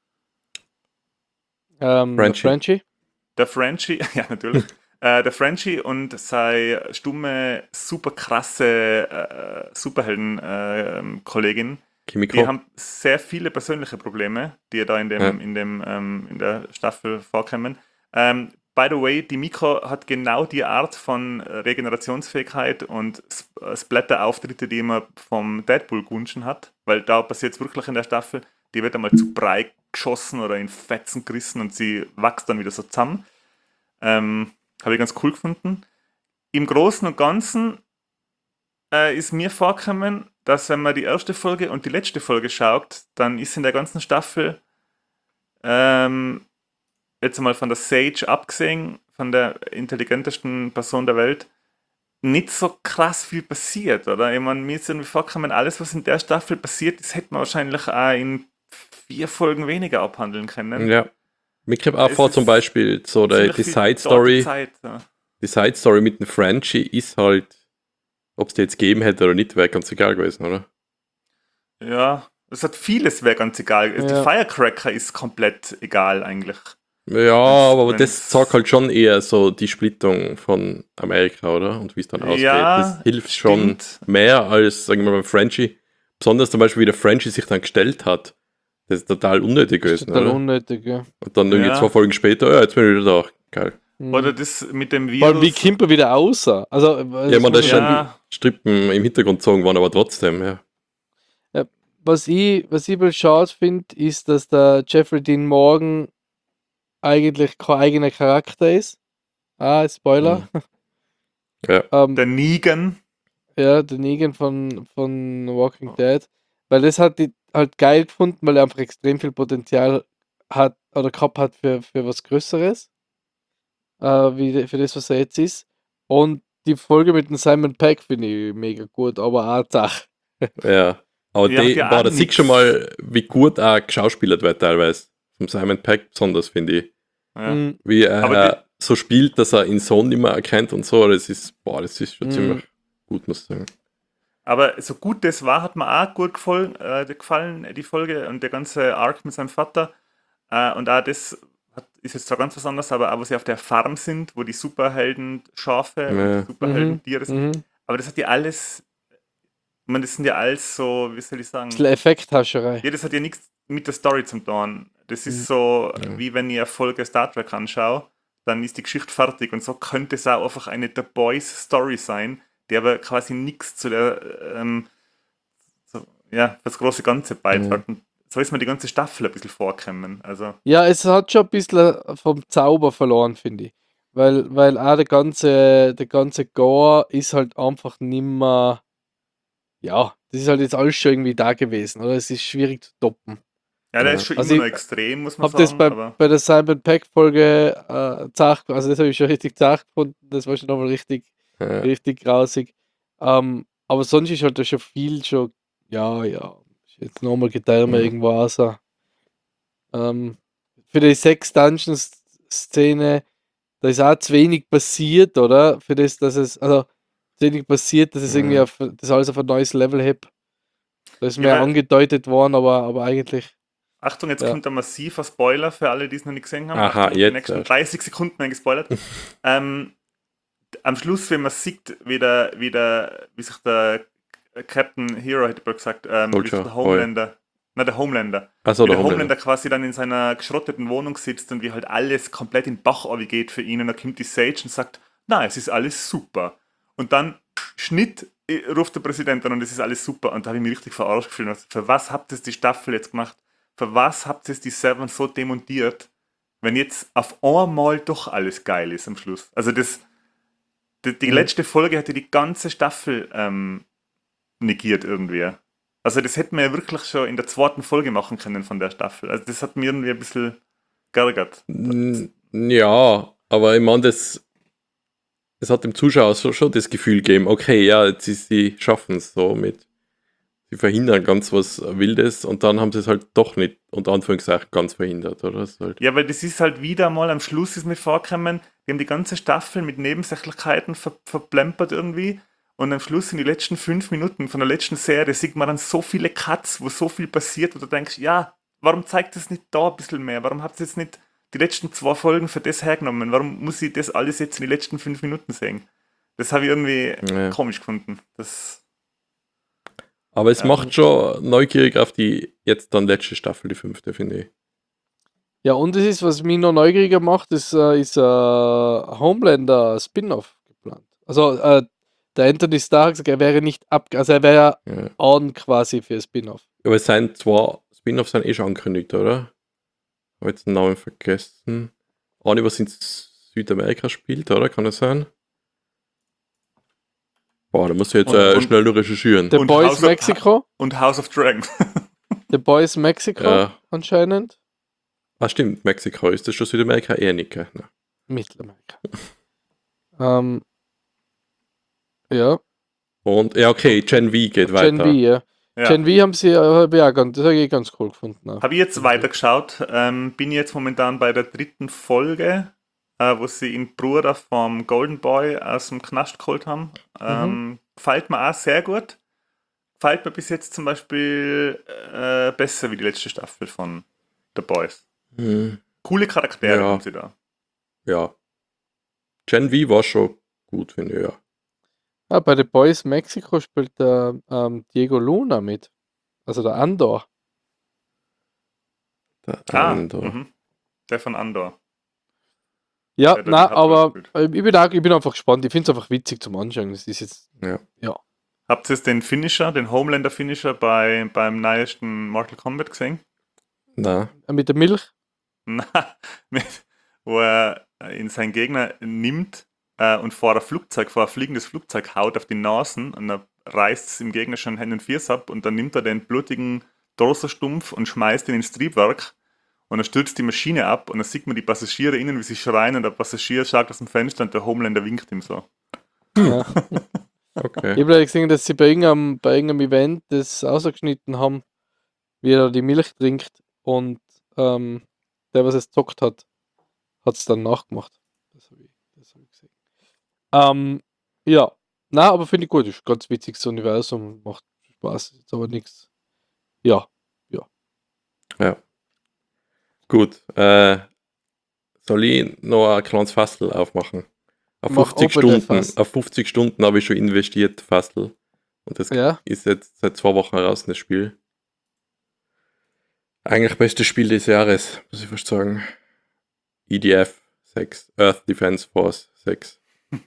Ähm, Frenchie. Frenchie. Der Frenchie, ja natürlich. äh, der Frenchie und seine stumme, super krasse äh, Superhelden-Kollegin. Kimiko. Die haben sehr viele persönliche Probleme, die da in, dem, Ja. in, dem, ähm, in der Staffel vorkommen. Ähm, by the way, die Miko hat genau die Art von Regenerationsfähigkeit und Sp- äh, Splatter-Auftritte, die man vom Deadpool gewünscht hat, weil da passiert es wirklich in der Staffel, die wird einmal zu Brei geschossen oder in Fetzen gerissen und sie wächst dann wieder so zusammen. Ähm, Habe ich ganz cool gefunden. Im Großen und Ganzen äh, ist mir vorgekommen, dass wenn man die erste Folge und die letzte Folge schaut, dann ist in der ganzen Staffel ähm, jetzt mal von der Sage abgesehen, von der intelligentesten Person der Welt, nicht so krass viel passiert, oder? Ich meine, mir ist irgendwie vorgekommen, alles, was in der Staffel passiert ist, hätte man wahrscheinlich auch in vier Folgen weniger abhandeln können. Ja. Mir kommt auch Es vor ist zum Beispiel so der, Ziemlich die viel Side-Story. Zeit, ja. Die Side-Story mit dem Frenchie ist halt ob es die jetzt gegeben hätte oder nicht, wäre ganz egal gewesen, oder? Ja, es hat vieles, wäre ganz egal. Ja. Der Firecracker ist komplett egal eigentlich. Ja, Wenn's- aber wenn's- das sagt halt schon eher so die Splittung von Amerika, oder? Und wie es dann ausgeht. Ja, Das hilft schon stimmt. mehr als, sagen wir mal, beim Frenchie. Besonders zum Beispiel, wie der Frenchie sich dann gestellt hat. Das ist total unnötig Das ist gewesen, total oder? unnötig, ja. Und dann irgendwie Ja. zwei Folgen später, ja, jetzt bin ich wieder da. Geil. Mhm. Oder das mit dem Vor allem, wie Virus. Kimper wieder aussah. Also, Ja, man, das ist schon Ja, Strippen im Hintergrund gezogen worden, aber trotzdem, ja. was ich, was ich wohl schade finde, ist, dass der Jeffrey Dean Morgan eigentlich kein eigener Charakter ist. Ah, Spoiler. Ja. ähm, der Negan. ja, der Negan von, von Walking Dead. Weil das hat die halt geil gefunden, weil er einfach extrem viel Potenzial hat oder gehabt hat für, für was Größeres. Äh, wie de- für das, was er jetzt ist. Und die Folge mit dem Simon Pegg finde ich mega gut, aber auch Sache. Ja. Aber Ja, die, die auch boah, da siehst nix. du schon mal, wie gut auch geschauspielert wird teilweise. Vom Simon Pegg besonders, finde ich. Ja. Mhm. Wie er Aber die- so spielt, dass er ihn so nicht mehr erkennt und so. Das ist, boah, das ist schon Mhm. ziemlich gut, muss ich sagen. Aber so gut das war, hat mir auch gut gefallen, äh, gefallen die Folge und der ganze Arc mit seinem Vater. Äh, und auch das hat, ist jetzt zwar ganz was anderes, aber auch, wo sie auf der Farm sind, wo die Superhelden Schafe Ja. und die Superhelden Mhm. Tiere sind. Mhm. Aber das hat ja alles, ich meine, das sind ja alles so, wie soll ich sagen, Bisschen Effekthascherei. ja, das hat ja nichts mit der Story zum tun. Das Mhm. ist so, Ja. wie wenn ich eine Folge Star Trek anschaue, dann ist die Geschichte fertig und so könnte es auch einfach eine The Boys Story sein, die aber quasi nichts zu der, ähm, so, ja, für das große Ganze beiträgt. Und so ist mir die ganze Staffel ein bisschen vorgekommen. Also, Ja, es hat schon ein bisschen vom Zauber verloren, finde ich. Weil, weil auch der ganze, der ganze Gore ist halt einfach nimmer. Ja, das ist halt jetzt alles schon irgendwie da gewesen, oder? Es ist schwierig zu toppen. ja, der Ja. ist schon Also immer ich noch extrem, muss man Hab das sagen. bei, aber bei der Simon Pegg-Folge äh, zart, also das habe ich schon richtig zart gefunden, das war schon nochmal richtig, Ja. richtig grausig. Ähm, aber sonst ist halt da schon viel schon, ja, ja, ist jetzt nochmal geteilt mir Mhm. irgendwo aus. Ähm, für die Sex Dungeons Szene, da ist auch zu wenig passiert, oder? Für das, dass es, also zu wenig passiert, dass es irgendwie Ja. auf, das alles auf ein neues Level hebt. Da ist Ja, mehr weil- angedeutet worden, aber, aber eigentlich. Achtung, jetzt Ja. kommt ein massiver Spoiler für alle, die es noch nicht gesehen haben. Aha, Achtung, die jetzt nächsten erst. dreißig Sekunden werden gespoilert. ähm, am Schluss, wenn man sieht, wie, der, wie, der, wie sich der Captain Hero, hätte ich bald gesagt, ähm, wie Soldier, sich der Homelander, na der Homelander, Achso, wie der der Homelander. Homelander quasi dann in seiner geschrotteten Wohnung sitzt und wie halt alles komplett in den Bach geht für ihn und dann kommt die Sage und sagt, na, es ist alles super. Und dann Schnitt äh, ruft der Präsident an und es ist alles super. Und da habe ich mich richtig verarscht gefühlt. Also, für was habt ihr die Staffel jetzt gemacht? Für was habt ihr die Seven so demontiert, wenn jetzt auf einmal doch alles geil ist am Schluss? Also das, die, die Mhm. letzte Folge hätte die ganze Staffel ähm, negiert irgendwie. Also das hätten wir ja wirklich schon in der zweiten Folge machen können von der Staffel. Also das hat mir irgendwie ein bisschen geärgert. N- Ja, aber ich meine, das, das hat dem Zuschauer so, schon das Gefühl gegeben, okay, ja, jetzt ist, sie schaffen es so mit, sie verhindern ganz was Wildes und dann haben sie es halt doch nicht, unter Anführungszeichen, ganz verhindert, oder? Das ist halt, Ja, weil das ist halt wieder mal am Schluss ist mir vorgekommen, die haben die ganze Staffel mit Nebensächlichkeiten ver verplempert irgendwie und am Schluss in die letzten fünf Minuten von der letzten Serie sieht man dann so viele Cuts, wo so viel passiert, wo du denkst, ja, warum zeigt das nicht da ein bisschen mehr? Warum habt ihr jetzt nicht die letzten zwei Folgen für das hergenommen? Warum muss ich das alles jetzt in die letzten fünf Minuten sehen? Das habe ich irgendwie ja. komisch gefunden. Das, Aber es Ja. macht schon neugierig auf die jetzt dann letzte Staffel, die fünfte, finde ich. Ja, und es ist, was mich noch neugieriger macht, ist, äh, ist äh, Homelander Spin-off geplant. Also äh, der Anthony Stark sagt, er wäre nicht ab, also er wäre Ja. on quasi für Spin-off. Aber es sind zwei Spin-offs sind eh schon angekündigt, oder? Habe jetzt den Namen vergessen. Eine, was in Südamerika spielt, oder? Kann das sein? Boah, da muss ich jetzt Und- äh, und- schnell noch recherchieren. The Und Boys House of- Mexico, und House of Dragons. The Boys Mexico Ja. anscheinend. Ah, stimmt, Mexiko. Ist das schon Südamerika? Eher nicht, gell? Nein. Mittelamerika. ähm, ja, Und, ja, okay, Gen V geht weiter. Gen V, ja. Ja. Gen V haben sie, äh, hab ich auch ganz, das habe ich ganz cool gefunden. auch. Habe ich jetzt weitergeschaut, ähm, bin jetzt momentan bei der dritten Folge, äh, wo sie den Bruder vom Golden Boy aus dem Knast geholt haben. Ähm, gefällt mir auch sehr gut. Gefällt mir bis jetzt zum Beispiel äh, besser wie die letzte Staffel von The Boys. Hm, Coole Charaktere Ja. haben sie da. ja. Gen V war schon gut, finde ich, ja. Ah, bei The Boys Mexiko spielt der ähm, Diego Luna mit. Also der Andor. Der Ah, Andor. mhm. Der von Andor. Ja, Der da die na, Hauptrolle aber spielt. äh, ich bin, auch, ich bin einfach gespannt. Ich finde es einfach witzig zum Anschauen. Das ist jetzt, Ja. ja. Habt ihr jetzt den Finisher, den Homelander-Finisher bei, beim neuesten Mortal Kombat gesehen? Na, Äh, Mit der Milch. Na, mit, wo er in seinen Gegner nimmt äh, und vor ein Flugzeug, vor ein fliegendes Flugzeug haut auf die Nasen und dann reißt es im Gegner schon Hände und Füße ab und dann nimmt er den blutigen Doserstumpf und schmeißt ihn ins Triebwerk und dann stürzt die Maschine ab und dann sieht man die Passagiere innen, wie sie schreien und der Passagier schaut aus dem Fenster und der Homelander winkt ihm so. Ja. okay. Ich habe leider gesehen, dass sie bei irgendeinem, bei irgendeinem Event das ausgeschnitten haben, wie er die Milch trinkt und ähm, der, was es gezockt hat, hat es dann nachgemacht. Das habe ich, das hab ich gesehen. Ähm, ja, na, aber finde ich gut. Ist ein ganz witziges Universum, macht Spaß. Ist aber nichts. Ja, Ja. Gut. Äh, soll ich noch ein kleines Fassel aufmachen? Auf Mach fünfzig open that Stunden, Fass. auf fünfzig Stunden habe ich schon investiert, Fassel. Und das ja. ist jetzt seit zwei Wochen raus, das Spiel. Eigentlich bestes Spiel des Jahres, muss ich fast sagen. E D F sechs, Earth Defense Force sechs.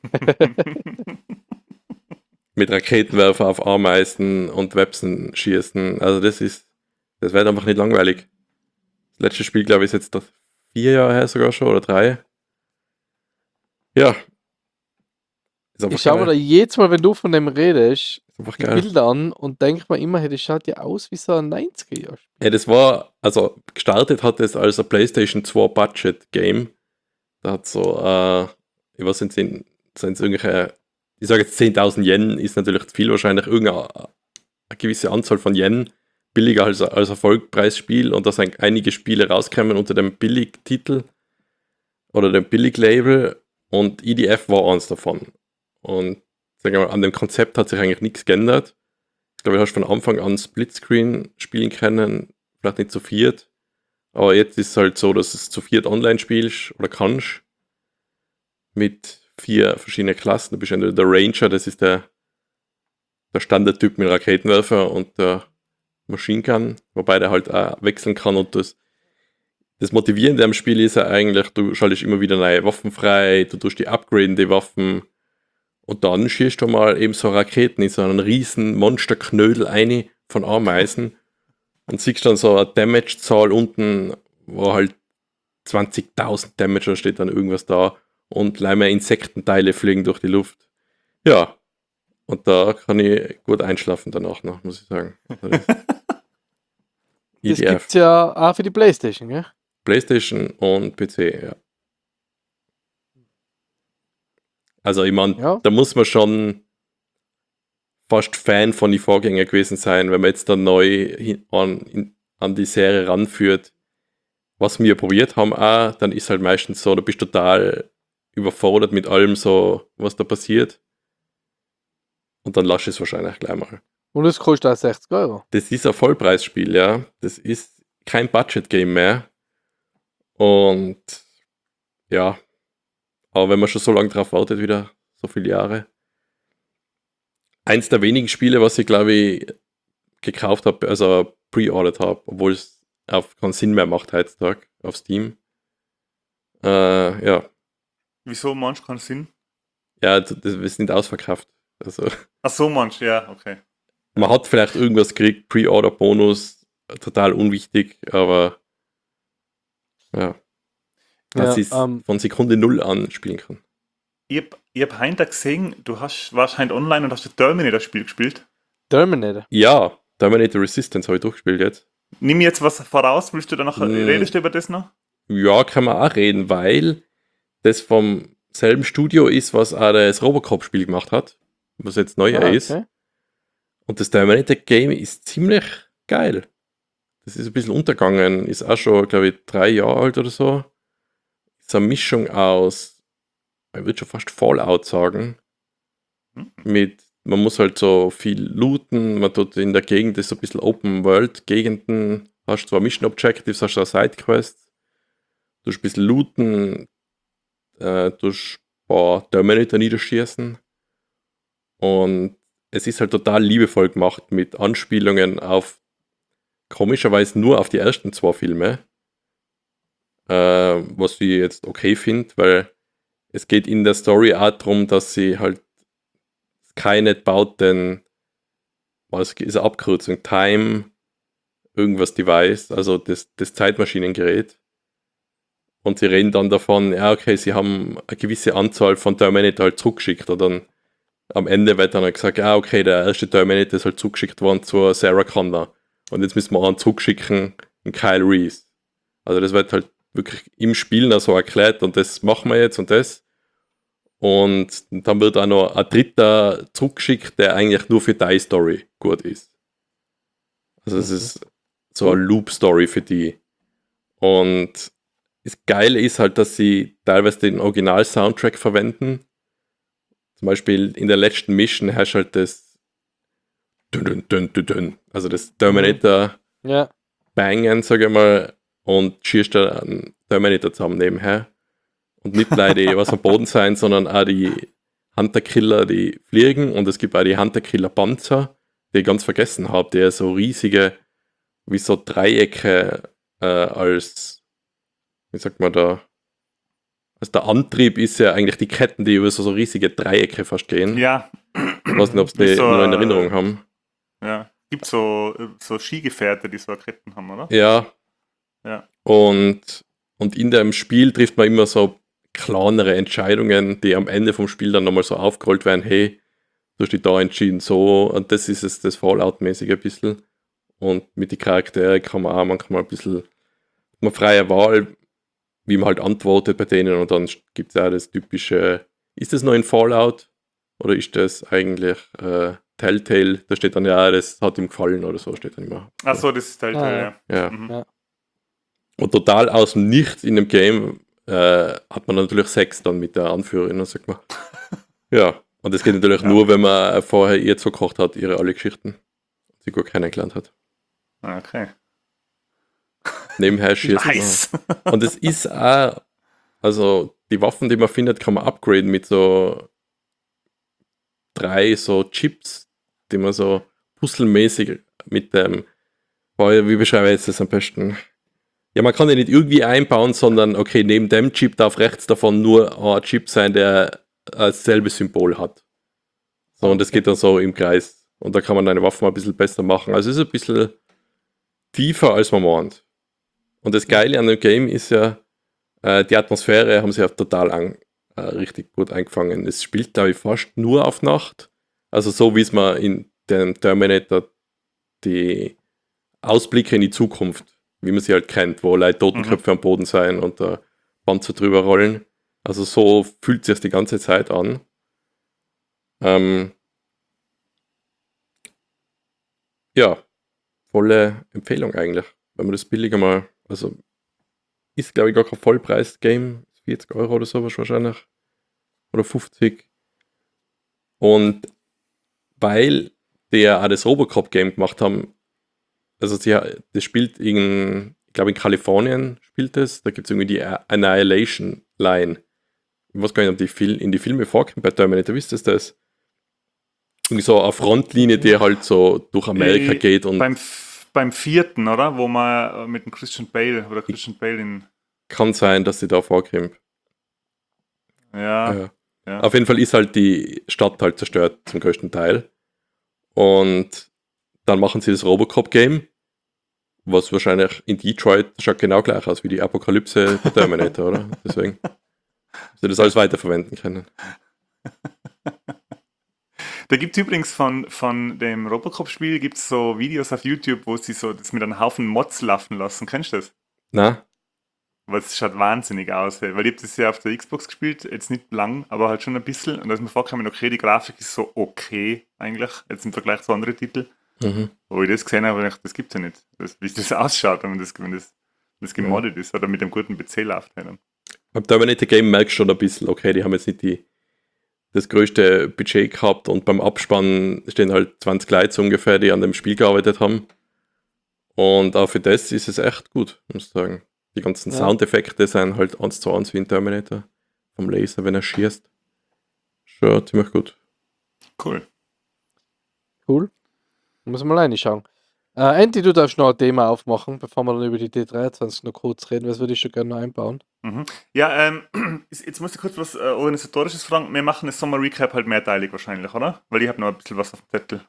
Mit Raketenwerfer auf Ameisen und Websen schießen. Also das ist, das wird einfach nicht langweilig. Das letzte Spiel, glaube ich, ist jetzt doch vier Jahre her sogar schon, oder drei. Ja. Ist einfach Ich schaue mir da geil. jedes Mal, wenn du von dem redest, Ist einfach die geil. Bilder an und denke mir immer, hey, das schaut ja aus wie so ein neunziger-Jahr-Spiel. Ja, das war, also gestartet hat es als ein PlayStation zwei Budget Game. Da hat so, äh, ich weiß nicht, sind es irgendwelche, ich sage jetzt zehntausend Yen, ist natürlich zu viel, wahrscheinlich irgendeine eine gewisse Anzahl von Yen billiger als, als Erfolgpreisspiel und da sind einige Spiele rausgekommen unter dem Billigtitel oder dem Billiglabel und E D F war eins davon. Und sagen wir mal, an dem Konzept hat sich eigentlich nichts geändert. Ich glaube, du hast von Anfang an Splitscreen spielen können, vielleicht nicht zu viert. Aber jetzt ist es halt so, dass du es zu viert online spielst oder kannst. Mit vier verschiedenen Klassen. Du bist entweder der Ranger, das ist der, der Standardtyp mit Raketenwerfer und der Machine Gun, wobei der halt auch wechseln kann. Und das, das Motivierende am Spiel ist ja eigentlich, du schaltest immer wieder neue Waffen frei, du tust die upgraden, die Waffen. Und dann schießt du mal eben so Raketen in so einen riesen Monsterknödel eine von Ameisen und siehst dann so eine Damage-Zahl unten, wo halt zwanzigtausend Damage, da steht dann irgendwas da und leider Insektenteile fliegen durch die Luft. Ja, und da kann ich gut einschlafen danach noch, muss ich sagen. Das ist Das E D F, gibt's ja auch für die Playstation, gell? PlayStation und P C, ja. Also ich meine, Ja. da muss man schon fast Fan von den Vorgängern gewesen sein, wenn man jetzt dann neu hin, an, in, an die Serie ranführt. Was wir probiert haben auch, dann ist halt meistens so, du bist total überfordert mit allem so, was da passiert. Und dann lass es wahrscheinlich gleich mal. Und es kostet auch sechzig Euro. Das ist ein Vollpreisspiel, ja. Das ist kein Budget-Game mehr. Und ja, aber wenn man schon so lange drauf wartet, wieder so viele Jahre. Eins der wenigen Spiele, was ich glaube ich gekauft habe, also pre-ordered habe, obwohl es auf keinen Sinn mehr macht heutzutage auf Steam. Äh, ja, Wieso manch keinen Sinn? ja, das, das, wir sind ausverkauft. Also Ach so, manch, ja, okay. man hat vielleicht irgendwas gekriegt, Pre-Order-Bonus, total unwichtig, aber ja, dass Ja, ich es ähm, von Sekunde null an spielen kann. Ich hab, ich hab heute gesehen, du hast, warst heute online und hast das Terminator-Spiel gespielt. Terminator. Ja, Terminator Resistance habe ich durchgespielt jetzt. Nimm jetzt was voraus, willst du da noch, Mm. redest du über das noch? Ja, kann man auch reden, weil das vom selben Studio ist, was auch das Robocop-Spiel gemacht hat, was jetzt neuer Ah, ist. okay. Und das Terminator-Game ist ziemlich geil. Das ist ein bisschen untergegangen, ist auch schon, glaube ich, drei Jahre alt oder so. Ist eine Mischung aus, ich würde schon fast Fallout sagen, Hm. mit man muss halt so viel looten, man tut in der Gegend, das ist so ein bisschen Open-World-Gegenden, hast zwar Mission Objectives, hast du auch Sidequests, du hast ein bisschen looten, äh, du hast ein paar Terminator niederschießen und es ist halt total liebevoll gemacht mit Anspielungen auf, komischerweise nur auf die ersten zwei Filme, äh, was ich jetzt okay finde, weil es geht in der Story auch darum, dass sie halt keine baut den, was ist eine Abkürzung, Time, irgendwas Device, also das, das Zeitmaschinengerät. Und sie reden dann davon, ja okay, sie haben eine gewisse Anzahl von Terminator halt zurückgeschickt. Und dann am Ende wird dann halt gesagt, ja okay, der erste Terminator ist halt zugeschickt worden zur Sarah Connor. Und jetzt müssen wir einen zurückschicken in Kyle Reese. Also das wird halt wirklich im Spiel noch so erklärt und das machen wir jetzt und das. Und dann wird auch noch ein dritter zurückgeschickt, der eigentlich nur für die Story gut ist. Also es ist so eine Loop-Story für die. Und das Geile ist halt, dass sie teilweise den Original-Soundtrack verwenden. Zum Beispiel in der letzten Mission hast du halt das dün, dün, dün, dün, dün, also das Terminator Ja. bangen, sage ich mal, und schießt da einen Terminator zusammen nebenher. Und nicht nur die, was am Boden sein, sondern auch die Hunter-Killer, die fliegen. Und es gibt auch die Hunter-Killer-Panzer, die ich ganz vergessen habe, die so riesige, wie so Dreiecke äh, als, wie sagt man da, also der Antrieb ist ja eigentlich die Ketten, die über so, so riesige Dreiecke fast gehen. Ja. Ich weiß nicht, ob sie Wie die so, noch in äh, Erinnerung haben. Ja. Gibt so, so Skigefährte, die so Ketten haben, oder? Ja. Ja. Und, und in dem Spiel trifft man immer so kleinere Entscheidungen, die am Ende vom Spiel dann nochmal so aufgerollt werden, hey, du hast dich da entschieden, so, und das ist es, das Fallout-mäßige ein bisschen. Und mit den Charakteren kann man auch manchmal ein bisschen eine freie Wahl, wie man halt antwortet bei denen, und dann gibt es auch das typische, ist das noch in Fallout oder ist das eigentlich äh, Telltale? Da steht dann ja, das hat ihm gefallen oder so, steht dann immer. Achso, das ist Telltale, Ah, ja. ja. Ja. Mhm. Ja. Und total aus dem Nichts in dem Game äh, hat man natürlich Sex dann mit der Anführerin, sag mal. Ja, und das geht natürlich Ja. nur, wenn man vorher ihr zugekocht hat, ihre alle Geschichten. Sie gut kennengelernt hat. Okay. Nebenher schießt Nice. man. Und es ist auch, also die Waffen, die man findet, kann man upgraden mit so drei so Chips, die man so puzzelmäßig mit dem, boah, wie beschreibe ich jetzt das am besten? Ja, man kann den nicht irgendwie einbauen, sondern okay, neben dem Chip darf rechts davon nur ein Chip sein, der dasselbe Symbol hat. So, und das geht dann so im Kreis. Und da kann man deine Waffen ein bisschen besser machen. Also es ist ein bisschen tiefer, als man meint. Und das Geile an dem Game ist ja, äh, die Atmosphäre haben sie ja total an, äh, richtig gut eingefangen. Es spielt, glaube ich, fast nur auf Nacht. Also so, wie es man in dem Terminator die Ausblicke in die Zukunft, wie man sie halt kennt, wo Leute Totenköpfe Mhm. am Boden sein und der Panzer drüber rollen. Also so fühlt sich das die ganze Zeit an. Ähm, ja, volle Empfehlung eigentlich, wenn man das billiger mal, also ist glaube ich gar kein Vollpreis-Game, vierzig Euro oder sowas wahrscheinlich, oder fünfzig. Und weil die ja auch das Robocop-Game gemacht haben, also sie, das spielt in, ich glaube in Kalifornien spielt es, da gibt es irgendwie die Annihilation Line. Ich weiß gar nicht, ob die Fil in die Filme vorkommt bei Terminator, wisst ihr das? Irgendwie so eine Frontlinie, die halt so durch Amerika Äh, geht und Beim, f- beim vierten, oder? Wo man äh, mit dem Christian Bale oder Christian Bale in. kann sein, dass sie da vorkommt. Ja, Ja. ja. Auf jeden Fall ist halt die Stadt halt zerstört zum größten Teil. Und dann machen sie das Robocop-Game, was wahrscheinlich in Detroit schaut genau gleich aus wie die Apokalypse bei Terminator, oder? Deswegen sie das alles weiterverwenden können. Da gibt es übrigens von, von dem Robocop-Spiel gibt's so Videos auf YouTube, wo sie so das mit einem Haufen Mods laufen lassen. Kennst du das? Na? Weil es schaut wahnsinnig aus. Hey. Weil ich habe das ja auf der Xbox gespielt, jetzt nicht lang, aber halt schon ein bisschen. Und da ist mir vorgekommen, okay, die Grafik ist so okay eigentlich, jetzt im Vergleich zu anderen Titeln. Mhm. Wo ich das gesehen habe, habe ich gedacht, das gibt's ja nicht. Das, wie das ausschaut, wenn das, wenn das, wenn das gemoddet ist oder mit einem guten P C läuft. Hey, dann. Beim Terminator Game merkst du schon ein bisschen, okay, die haben jetzt nicht die das größte Budget gehabt und beim Abspann stehen halt zwanzig Leute so ungefähr, die an dem Spiel gearbeitet haben. Und auch für das ist es echt gut, muss ich sagen. Die ganzen Ja. Soundeffekte sind halt eins zu eins wie in Terminator. Vom Laser, wenn er schießt. Schon ziemlich gut. Cool. Cool. Muss mal reinschauen. Äh, Andy, du darfst noch ein Thema aufmachen, bevor wir dann über die D dreiundzwanzig noch kurz reden. Was würde ich schon gerne noch einbauen? Mhm. Ja, ähm, jetzt jetzt muss ich kurz was äh, Organisatorisches fragen. Wir machen das Sommer-Recap halt mehrteilig wahrscheinlich, oder? Weil ich habe noch ein bisschen was auf dem Zettel.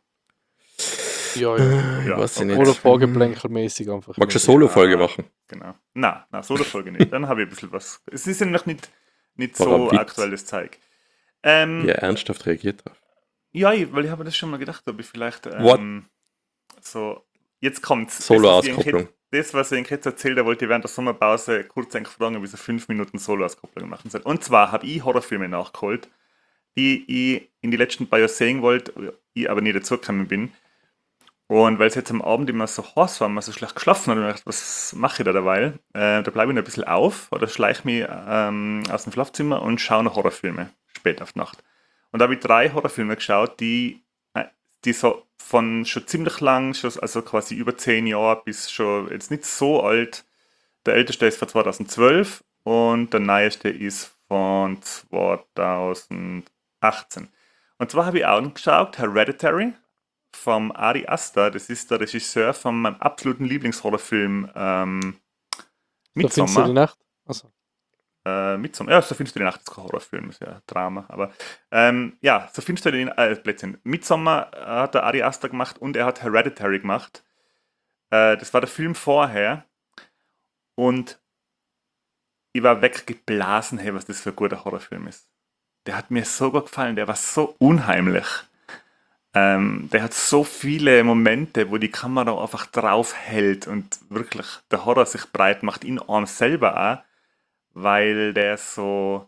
Ja, ja. Äh, Ja, weiß ich okay. nicht. Oder vorgeplänkelmäßig einfach. Magst du eine Solo-Folge Ja. machen? Genau. Na, na, so der Folge nicht. Dann habe ich ein bisschen was. Es ist ja noch nicht, nicht War ein so Witz. aktuelles Zeug. Ähm, Wie er ernsthaft reagiert drauf. Ja, ich- weil ich habe das schon mal gedacht, ob ich vielleicht What? ähm, so, jetzt kommt's. Solo-Auskopplung. Das, was ich Ihnen jetzt erzählt habe, wollte ich während der Sommerpause kurz eigentlich fragen, ob ich so fünf Minuten Solo-Auskopplung machen soll. Und zwar habe ich Horrorfilme nachgeholt, die ich in die letzten paar Jahren sehen wollte, ich aber nie dazugekommen bin. Und weil es jetzt am Abend immer so heiß war, man so schlecht geschlafen hat, und ich dachte, was mache ich da derweil? Äh, da bleibe ich noch ein bisschen auf oder schleiche mich ähm, aus dem Schlafzimmer und schaue noch Horrorfilme spät auf die Nacht. Und da habe ich drei Horrorfilme geschaut, die, äh, die so von schon ziemlich lang, schon, also quasi über zehn Jahre bis schon jetzt nicht so alt. Der älteste ist von zweitausendzwölf und der neueste ist von zweitausendachtzehn. Und zwar habe ich angeschaut Hereditary vom Ari Aster, das ist der Regisseur von meinem absoluten Lieblingshorrorfilm ähm, Da findest du die Midsommar. Nacht? Also, Äh, Midsommar, ja, so findest du die Nacht, ist kein Horrorfilm, ist ja ein Drama, aber ähm, ja, so findest du den, äh, Blödsinn. Midsommar äh, hat der Ari Aster gemacht und er hat Hereditary gemacht. Äh, das war der Film vorher und ich war weggeblasen, hey, was das für ein guter Horrorfilm ist. Der hat mir so gut gefallen, der war so unheimlich. Ähm, der hat so viele Momente, wo die Kamera einfach drauf hält und wirklich der Horror sich breit macht, in einem selber auch, weil der so,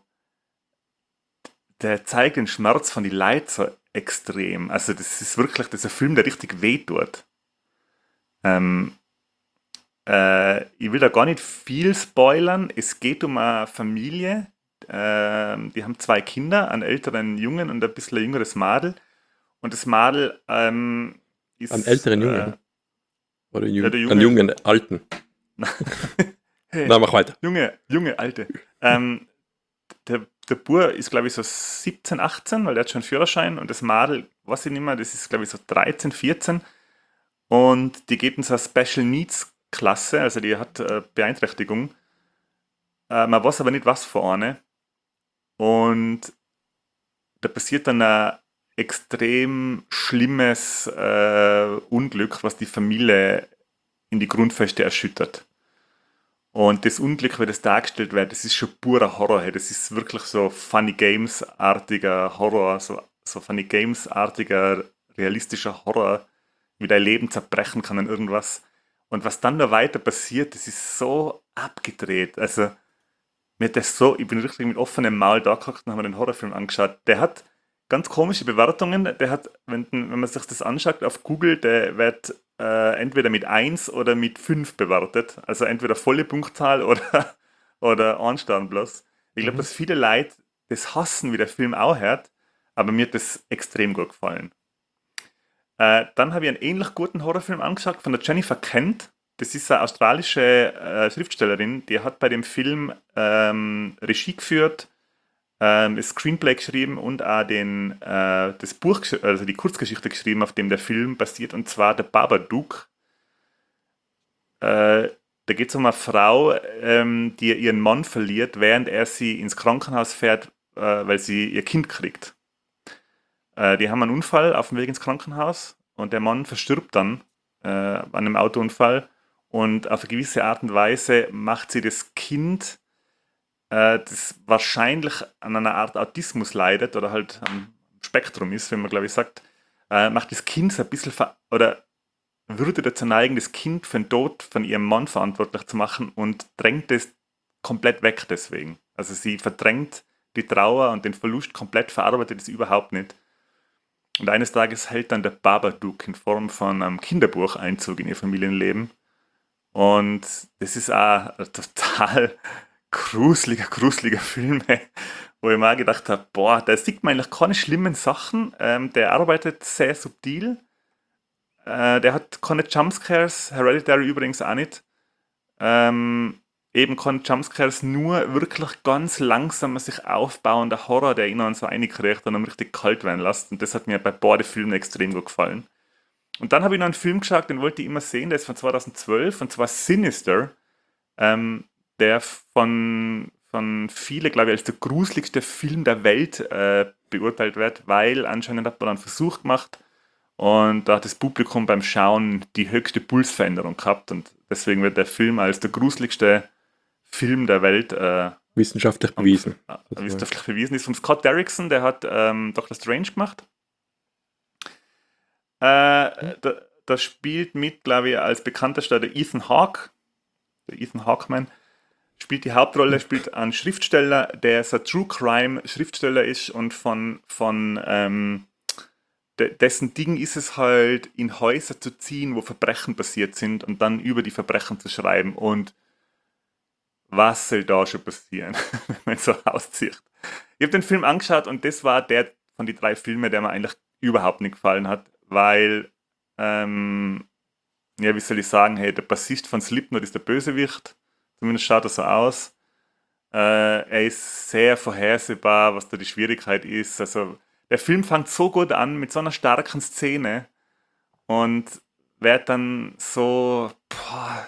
der zeigt den Schmerz von den Leuten so extrem. Also das ist wirklich, das ist ein Film, der richtig wehtut. Ähm, äh, ich will da gar nicht viel spoilern. Es geht um eine Familie, ähm, die haben zwei Kinder, einen älteren Jungen und ein bisschen ein jüngeres Mädel. Und das Mädel ähm, ist... Einen älteren Jungen? Äh, Oder ja, der Jung, Junge- einen jungen, alten. hey, Na, mach weiter. Junge, junge, alte. ähm, der, der Bur ist, glaube ich, so siebzehn, achtzehn, weil der hat schon einen Führerschein und das Mädel, weiß ich nicht mehr, das ist, glaube ich, so dreizehn, vierzehn und die geht in so eine Special Needs Klasse, also die hat äh, Beeinträchtigung. Äh, man weiß aber nicht, was für eine. Und da passiert dann ein extrem schlimmes äh, Unglück, was die Familie in die Grundfeste erschüttert. Und das Unglück, wie das dargestellt wird, das ist schon purer Horror. Hey. Das ist wirklich so Funny Games-artiger Horror, so, so Funny Games-artiger, realistischer Horror, wie dein Leben zerbrechen kann an irgendwas. Und was dann noch weiter passiert, das ist so abgedreht. Also, mir hat das so, ich bin richtig mit offenem Maul da gehockt und habe mir den Horrorfilm angeschaut. Der hat ganz komische Bewertungen. Der hat, wenn, wenn man sich das anschaut auf Google, der wird äh, entweder mit eins oder mit fünf bewertet. Also entweder volle Punktzahl oder, oder ein Stern bloß. Ich glaube, Mhm. dass viele Leute das hassen, wie der Film auch hört, aber mir hat das extrem gut gefallen. Äh, dann habe ich einen ähnlich guten Horrorfilm angeschaut von der Jennifer Kent. Das ist eine australische äh, Schriftstellerin, die hat bei dem Film ähm, Regie geführt, ähm, das Screenplay geschrieben und auch den, äh, das Buch, gesch- also die Kurzgeschichte geschrieben, auf dem der Film basiert, und zwar der Babadook. Äh, da geht es um eine Frau, ähm, die ihren Mann verliert, während er sie ins Krankenhaus fährt, äh, weil sie ihr Kind kriegt. Äh, die haben einen Unfall auf dem Weg ins Krankenhaus und der Mann verstirbt dann äh, an einem Autounfall und auf eine gewisse Art und Weise macht sie das Kind, äh, das wahrscheinlich an einer Art Autismus leidet oder halt am Spektrum ist, wenn man glaube ich sagt, äh, macht das Kind so ein bisschen ver oder würde dazu neigen, das Kind für den Tod von ihrem Mann verantwortlich zu machen und drängt es komplett weg deswegen. Also sie verdrängt die Trauer und den Verlust komplett, verarbeitet es überhaupt nicht. Und eines Tages hält dann der Babadook in Form von einem Kinderbuch Einzug in ihr Familienleben. Und das ist auch ein total gruseliger, gruseliger Film, wo ich mir auch gedacht habe, boah, da sieht man eigentlich keine schlimmen Sachen. Ähm, der arbeitet sehr subtil. Äh, der hat keine Jumpscares, Hereditary übrigens auch nicht. Ähm, eben keine Jumpscares, nur wirklich ganz langsam sich aufbauender Horror, der ihn dann so reinkriegt und dann richtig kalt werden lässt. Und das hat mir bei beiden Filmen extrem gut gefallen. Und dann habe ich noch einen Film geschaut, den wollte ich immer sehen, der ist von zweitausendzwölf, und zwar Sinister, ähm, der von, von vielen, glaube ich, als der gruseligste Film der Welt äh, beurteilt wird, weil anscheinend hat man einen Versuch gemacht und da hat das Publikum beim Schauen die höchste Pulsveränderung gehabt und deswegen wird der Film als der gruseligste Film der Welt äh, Wissenschaftlich bewiesen. äh, wissenschaftlich bewiesen. Ist von Scott Derrickson, der hat ähm, Doctor Strange gemacht. Äh, da, da spielt mit, glaube ich, als bekanntester der Ethan Hawke, der Ethan Hawkeman, spielt die Hauptrolle, spielt einen Schriftsteller, der so ein True Crime Schriftsteller ist und von, von ähm, de, dessen Ding ist es halt, in Häuser zu ziehen, wo Verbrechen passiert sind und dann über die Verbrechen zu schreiben. Und was soll da schon passieren, wenn man so auszieht? Ich habe den Film angeschaut und das war der von den drei Filmen, der mir eigentlich überhaupt nicht gefallen hat, weil, ähm, ja, wie soll ich sagen, hey, der Bassist von Slipknot ist der Bösewicht, zumindest schaut er so aus. Äh, er ist sehr vorhersehbar, was da die Schwierigkeit ist. Also, der Film fängt so gut an, mit so einer starken Szene und wird dann so, boah,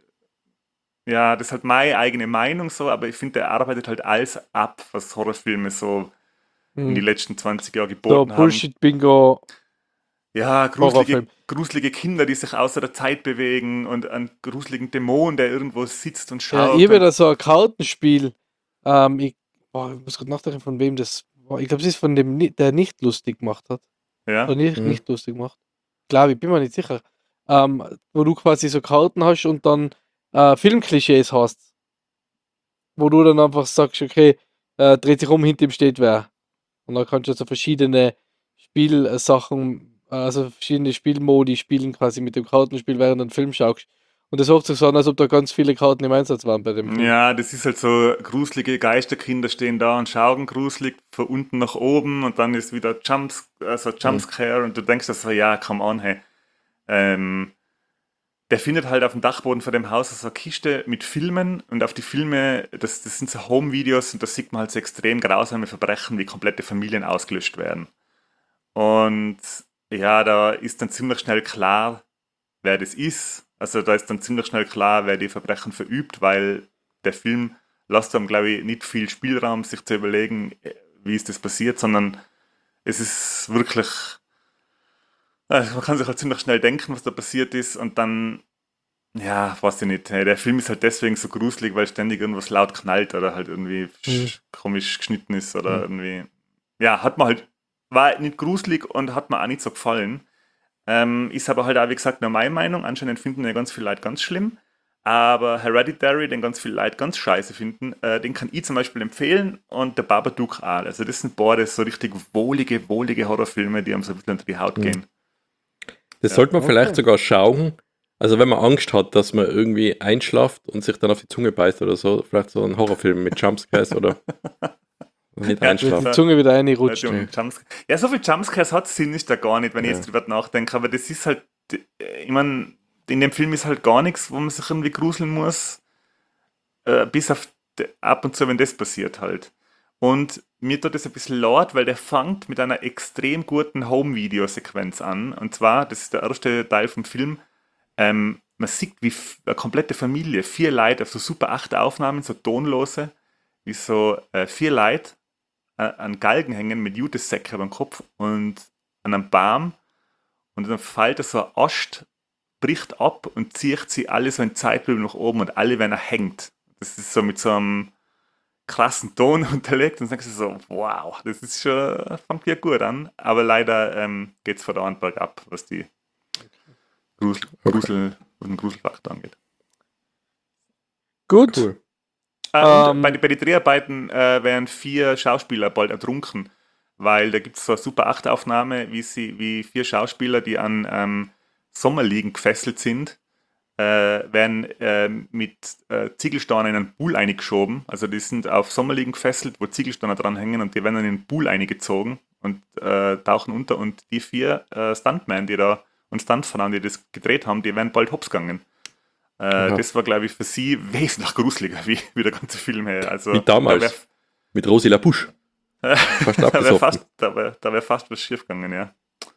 ja, das ist halt meine eigene Meinung so, aber ich finde, der arbeitet halt alles ab, was Horrorfilme so in die Hm. letzten zwanzig Jahren So, geboten haben. Bullshit-Bingo, Ja, gruselige, Horrorfilm. gruselige Kinder, die sich außer der Zeit bewegen und einen gruseligen Dämon, der irgendwo sitzt und Ja, schaut. ich habe Und, da so ein Kartenspiel. Ähm, ich, boah, ich muss gerade nachdenken, von wem das war. Ich glaube, es ist von dem, Ni- der nicht lustig gemacht hat. Oder ja, nicht, Mhm. nicht lustig gemacht. Glaube ich, bin mir nicht sicher. Ähm, wo du quasi so Karten hast und dann äh, Filmklischees hast. Wo du dann einfach sagst, okay, äh, dreht sich um, hinter ihm steht wer. Und dann kannst du so verschiedene Spielsachen, also verschiedene Spielmodi spielen quasi mit dem Kartenspiel, während du einen Film schaust. Und das hört sich so an, als ob da ganz viele Karten im Einsatz waren bei dem Film. ja, das ist halt so, gruselige Geisterkinder stehen da und schauen gruselig von unten nach oben und dann ist wieder Jumps, also Jumpscare und du denkst dir so, ja, come on, hey. Ähm, der findet halt auf dem Dachboden von dem Haus so eine Kiste mit Filmen und auf die Filme, das, das sind so Home-Videos und da sieht man halt so extrem grausame Verbrechen, wie komplette Familien ausgelöscht werden. Und ja, da ist dann ziemlich schnell klar, wer das ist. Also da ist dann ziemlich schnell klar, wer die Verbrechen verübt, weil der Film lässt einem, glaube ich, nicht viel Spielraum, sich zu überlegen, äh, wie ist das passiert, sondern es ist wirklich, also man kann sich halt ziemlich schnell denken, was da passiert ist und dann, ja, weiß ich nicht, hey, der Film ist halt deswegen so gruselig, weil ständig irgendwas laut knallt oder halt irgendwie Mhm. komisch geschnitten ist oder Mhm. irgendwie, ja, hat man halt, war nicht gruselig und hat mir auch nicht so gefallen. Ähm, ist aber halt auch, wie gesagt, nur meine Meinung. Anscheinend finden ja ganz viele Leute ganz schlimm. Aber Hereditary, den ganz viele Leute ganz scheiße finden, äh, den kann ich zum Beispiel empfehlen und der Babadook auch. Also das sind beide so richtig wohlige, wohlige Horrorfilme, die einem so ein bisschen unter die Haut Mhm. gehen. Das Ja. sollte man Okay. vielleicht sogar schauen. Also wenn man Angst hat, dass man irgendwie einschlaft und sich dann auf die Zunge beißt oder so, vielleicht so ein Horrorfilm mit Jumpscares oder nicht Ja, Wird die einschlafen. Zunge wieder Ja, reinrutscht. die um Jumpsc- ja, so viel Jumpscares hat Sinn ist da gar nicht, wenn ich Ja. jetzt drüber nachdenke. Aber das ist halt, äh, ich meine, in dem Film ist halt gar nichts, wo man sich irgendwie gruseln muss. Äh, bis auf de, ab und zu, wenn das passiert halt. Und mir tut das ein bisschen leid, weil der fängt mit einer extrem guten Home-Video-Sequenz an. Und zwar, das ist der erste Teil vom Film, ähm, man sieht, wie f- eine komplette Familie, vier Leute auf so Super acht Aufnahmen, so tonlose, wie so äh, vier Leute äh, an Galgen hängen mit Jutesäcken über dem Kopf und an einem Baum. Und dann fällt da so ein Ast, bricht ab und zieht sie alle so in Zeitlupe nach oben und alle werden hängt. Das ist so mit so einem krassen Ton unterlegt und dann denkst du so, wow, das ist schon, fängt ja gut an. Aber leider ähm, geht es verdammt bergab, was die Grusel, Grusel, was den Gruselfaktor angeht. Gut. Cool. Ah, und Ähm. bei, bei den Dreharbeiten äh, werden vier Schauspieler bald ertrunken, weil da gibt es so eine Super acht Aufnahme, wie, sie, wie vier Schauspieler, die an ähm, Sommerliegen gefesselt sind, äh, werden äh, mit äh, Ziegelsteinen in einen Pool eingeschoben. Also die sind auf Sommerliegen gefesselt, wo Ziegelsteine dranhängen und die werden dann in den Pool eingezogen und äh, tauchen unter. Und die vier äh, Stuntmen, die da und Stuntfrauen, die das gedreht haben, die werden bald hops gegangen. Äh, Aha. das war, glaube ich, für sie wesentlich gruseliger, wie, wie der ganze Film her. Also, Wie damals. Da wäre Mit Rosi Lapusch. Fast da wär abgesoffen. fast, da wär, da wär fast was schief gegangen, ja.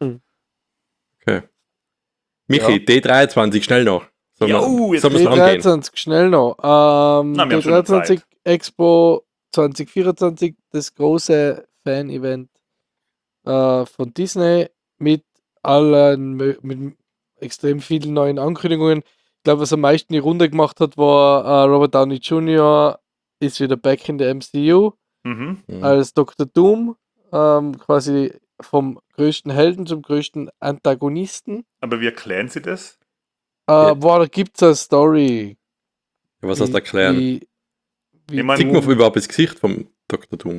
Okay. Michi, Ja. D dreiundzwanzig, schnell noch. Sollen wir, Jo, jetzt sollen wir D es angehen? dreiundzwanzig, schnell noch. Ähm, Na, wir D haben schon noch dreiundzwanzig Zeit. Expo zwanzig vierundzwanzig, das große Fan-Event äh, von Disney mit allen, mö- mit extrem vielen neuen Ankündigungen. Ich glaube, was am meisten die Runde gemacht hat, war äh, Robert Downey Junior ist wieder back in der M C U Mhm. Mhm. als Doktor Doom, ähm, quasi vom größten Helden zum größten Antagonisten. Aber wie erklären Sie das? Äh, Ja. Boah, da gibt es eine Story. Ja, was hast du erklären? Wie, wie Ich mein- Sieht man Doom- überhaupt das Gesicht vom Doktor Doom?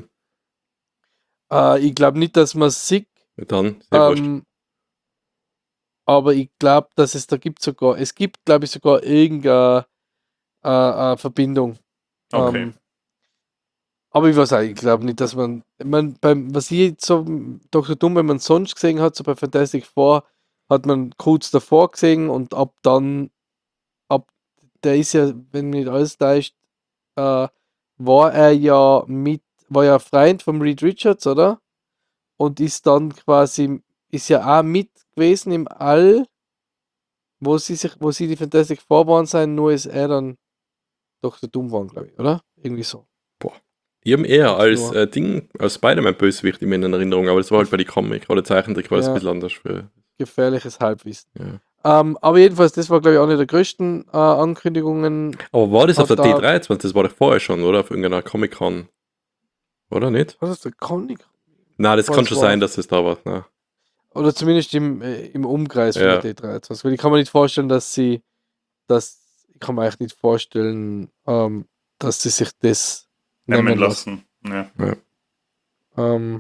Äh, ich glaube nicht, dass man es sieht, Ja, dann, sehr wurscht. ähm, aber ich glaube, dass es da gibt sogar, es gibt, glaube ich, sogar irgendeine äh, äh, Verbindung. Okay. Ähm, aber ich weiß auch, ich glaube nicht, dass man, ich mein, beim, was ich jetzt so Doktor Doom, wenn man sonst gesehen hat, so bei Fantastic Four, hat man kurz davor gesehen und ab dann, ab, der ist ja, wenn mich nicht alles täuscht, äh, war er ja mit, war ja Freund von Reed Richards, oder? Und ist dann quasi, ist ja auch mit gewesen im All, wo sie sich, wo sie die Fantastic Four waren sein, nur ist er dann Doktor Doom waren, glaube ich, oder? Irgendwie so. Ich habe eher Gibt's als nur. äh, Ding, als Spider-Man-Bösewicht in meiner Erinnerung, aber das war halt bei die Comic oder Zeichentrick war es Ja. ein bisschen anders. Für, Gefährliches Halbwissen. ja. Ähm, aber jedenfalls, das war, glaube ich, auch eine der größten äh, Ankündigungen. Aber war das auf Hat der da- D dreiundzwanzig? Das war doch vorher schon, oder? Auf irgendeiner Comic-Con. Oder nicht? Was ist der Comic? Nein, das Was kann schon war- sein, dass es da war. Nein. Oder zumindest im, äh, im Umkreis von Ja. der D dreiundzwanzig. Weil ich kann mir nicht vorstellen, dass sie, dass, ich kann mir echt nicht vorstellen, ähm, dass sie sich das Nehmen nehmen lassen. lassen. Ja. Ähm,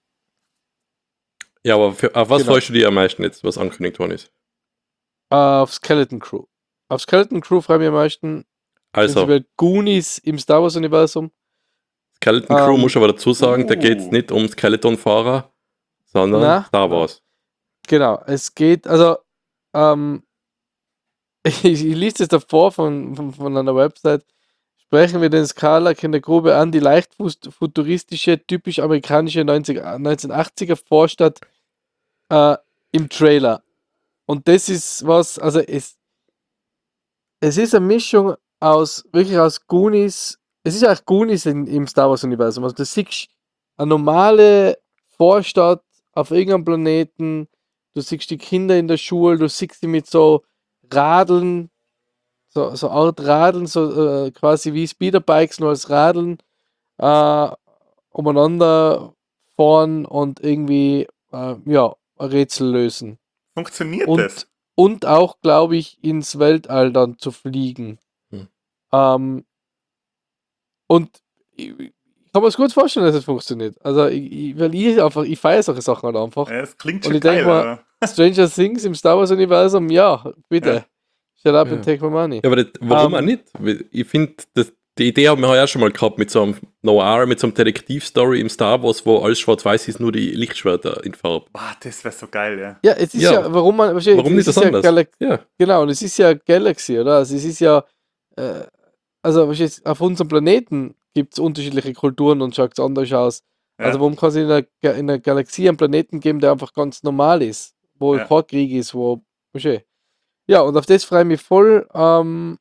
Ja, aber für, auf was Genau. freust du dich am meisten jetzt, was angekündigt worden ist? auf Skeleton Crew. Auf Skeleton Crew freue ich mich am meisten. Also, Prinzipiell Goonies im Star Wars Universum. Skeleton Crew ähm, muss ich aber dazu sagen, da uh. geht es nicht um Skeletonfahrer, sondern Na? Star Wars. Genau, es geht, also, ähm, ich, ich lese es davor von, von, von einer Website. Sprechen wir den Skalak in der Grube an, die leicht fus- futuristische, typisch amerikanische neunzig, neunzehnhundertachtziger Vorstadt äh, im Trailer. Und das ist was, also es, es ist eine Mischung aus, wirklich aus Goonies, es ist ja auch Goonies in, im Star Wars Universum. Also du siehst eine normale Vorstadt auf irgendeinem Planeten, du siehst die Kinder in der Schule, du siehst sie mit so Radeln, so, so Art Radeln, so äh, quasi wie Speederbikes, nur als Radeln, äh, umeinander fahren und irgendwie, äh, ja, ein Rätsel lösen. Funktioniert Und, das? und auch, glaube ich, ins Weltall dann zu fliegen. Hm. Ähm, und ich, ich kann mir das gut vorstellen, dass es funktioniert. Also, ich, ich, weil ich einfach, ich feiere solche Sachen halt einfach. Ja, es klingt Und schon ich denk geil. mal- aber- Stranger Things im Star Wars Universum, ja, bitte. Ja. Shut up Ja. and take my money. Ja, aber das, warum Ähm, auch nicht? Weil Ich finde, die Idee haben wir ja schon mal gehabt mit so einem Noir, mit so einem Detektivstory im Star Wars, wo alles schwarz-weiß ist, nur die Lichtschwerter in Farbe. Boah, das wäre so geil, ja. Ja, es ist Ja. ja, warum man, versteh, Warum es nicht das ist ja anders? Galax- Ja, Genau, und es ist ja Galaxy, oder? Also es ist ja, äh, also verstehst, auf unserem Planeten gibt es unterschiedliche Kulturen und schaut es anders aus. Ja. Also warum kann es in einer, Ga- in einer Galaxie einen Planeten geben, der einfach ganz normal ist, wo Ja. kein Krieg ist, wo, versteh. Ja, und auf das freue ich mich voll. Ähm,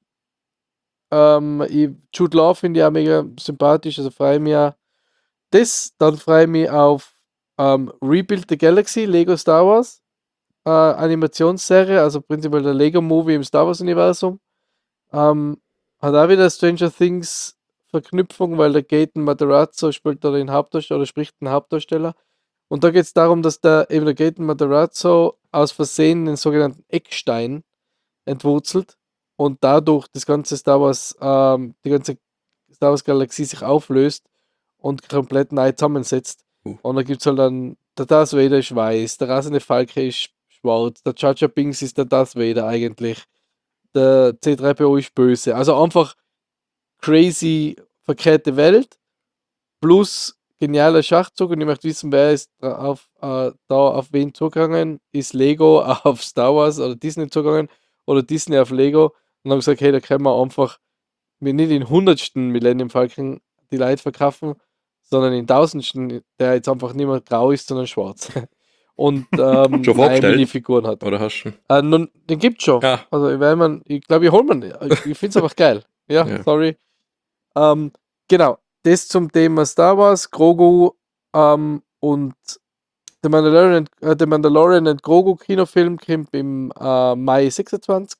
ähm, ich, Jude Law finde ich auch mega sympathisch, also freue ich mich auch. Das, dann freue ich mich auf ähm, Rebuild the Galaxy, Lego Star Wars äh, Animationsserie, also prinzipiell der Lego-Movie im Star Wars-Universum. Ähm, hat auch wieder Stranger Things Verknüpfung, weil der Gaten Matarazzo spielt da den Hauptdarsteller oder spricht den Hauptdarsteller. Und da geht es darum, dass der eben der Gaten Matarazzo aus Versehen den sogenannten Eckstein entwurzelt und dadurch das ganze Star Wars, ähm, die ganze Star Wars Galaxie sich auflöst und komplett neu zusammensetzt. Uh. Und da gibt es halt dann, der Darth Vader ist weiß, der rasende Falke ist schwarz, der Jar Jar Binks ist der Darth Vader eigentlich. der C drei P O ist böse. Also einfach crazy, verkehrte Welt plus genialer Schachzug und ich möchte wissen, wer ist da auf, äh, da auf wen zugegangen? Ist Lego auf Star Wars oder Disney zugegangen oder Disney auf Lego? Und haben gesagt, hey, da können wir einfach wir nicht in hundertsten Millennium Falcon die Leute verkaufen, sondern in tausendsten, der jetzt einfach nicht mehr grau ist, sondern schwarz. Und ähm, Schon neue vorbestellt? Minifiguren hat. Oder hast du ihn? Äh, nun, den gibt's schon. Ja. Also ich, weiß, man, ich glaube, ich hol mir den. Ich, ich finde es einfach geil. Ja, Ja. sorry. Ähm, genau, das zum Thema Star Wars, Grogu ähm, und The Mandalorian, äh, The Mandalorian und Grogu Kinofilm kommt im äh, Mai sechsundzwanzig.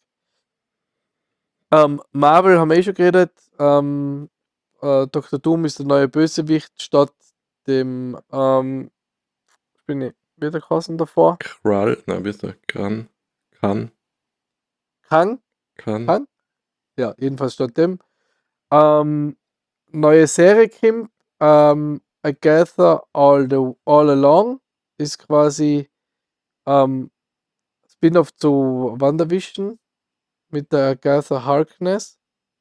Ähm, Marvel haben wir eh schon geredet. Ähm, äh, Doktor Doom ist der neue Bösewicht statt dem ähm, ich bin nicht wieder geheißen davor. Kral, nein, bitte. Kann, kann, Kang? kann. Kang? Ja, jedenfalls statt dem. Ähm, neue Serie kommt. Ähm, Agatha All, the, All Along ist quasi ähm, Spin-off zu WandaVision mit der Agatha Harkness.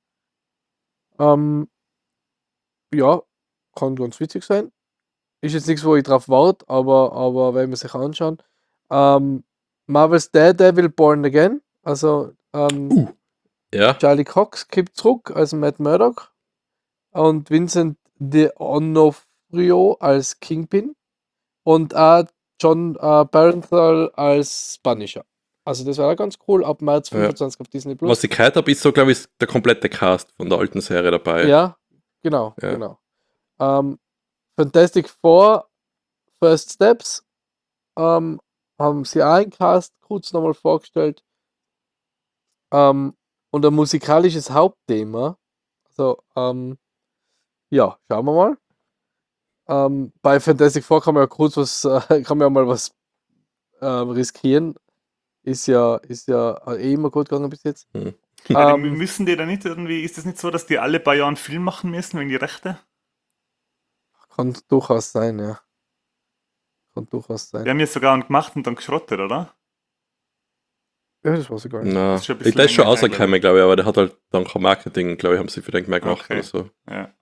Ähm, ja, kann ganz witzig sein. Ist jetzt nichts, wo ich drauf warte, aber, aber wenn wir sich anschauen. Ähm, Marvel's Daredevil Born Again, also ähm, Uh. Ja. Charlie Cox kippt zurück als Matt Murdock und Vincent D'Onofrio als Kingpin und auch John äh, Barenthal als Punisher. Also das war auch ganz cool, ab März Ja. fünfundzwanzig auf Disney Plus. Was ich gehört habe, ist so, glaube ich, der komplette Cast von der alten Serie dabei. Ja, genau, Ja. genau. Ähm, Fantastic Four First Steps ähm, haben sie auch einen Cast kurz nochmal vorgestellt. Ähm, und ein musikalisches Hauptthema. Also, ähm, ja, schauen wir mal. Ähm, bei Fantastic Four kann man ja kurz was, äh, kann man ja mal was äh, riskieren. Ist ja, ist ja äh, eh immer gut gegangen bis jetzt. Hm. Ja, die Ähm, müssen die da nicht irgendwie, ist das nicht so, dass die alle paar Jahre einen Film machen müssen wegen die Rechte? kann durchaus sein, ja. Kann durchaus sein. Die haben jetzt sogar einen gemacht und dann geschrottet, oder? Ja, das war so gar nicht. Na, Das ist schon ein ich bisschen der ist schon länger her, rausgekommen, glaube ich, aber der hat halt dann kein Marketing, glaube ich, haben sie für den mehr gemacht Okay. oder so. Ja.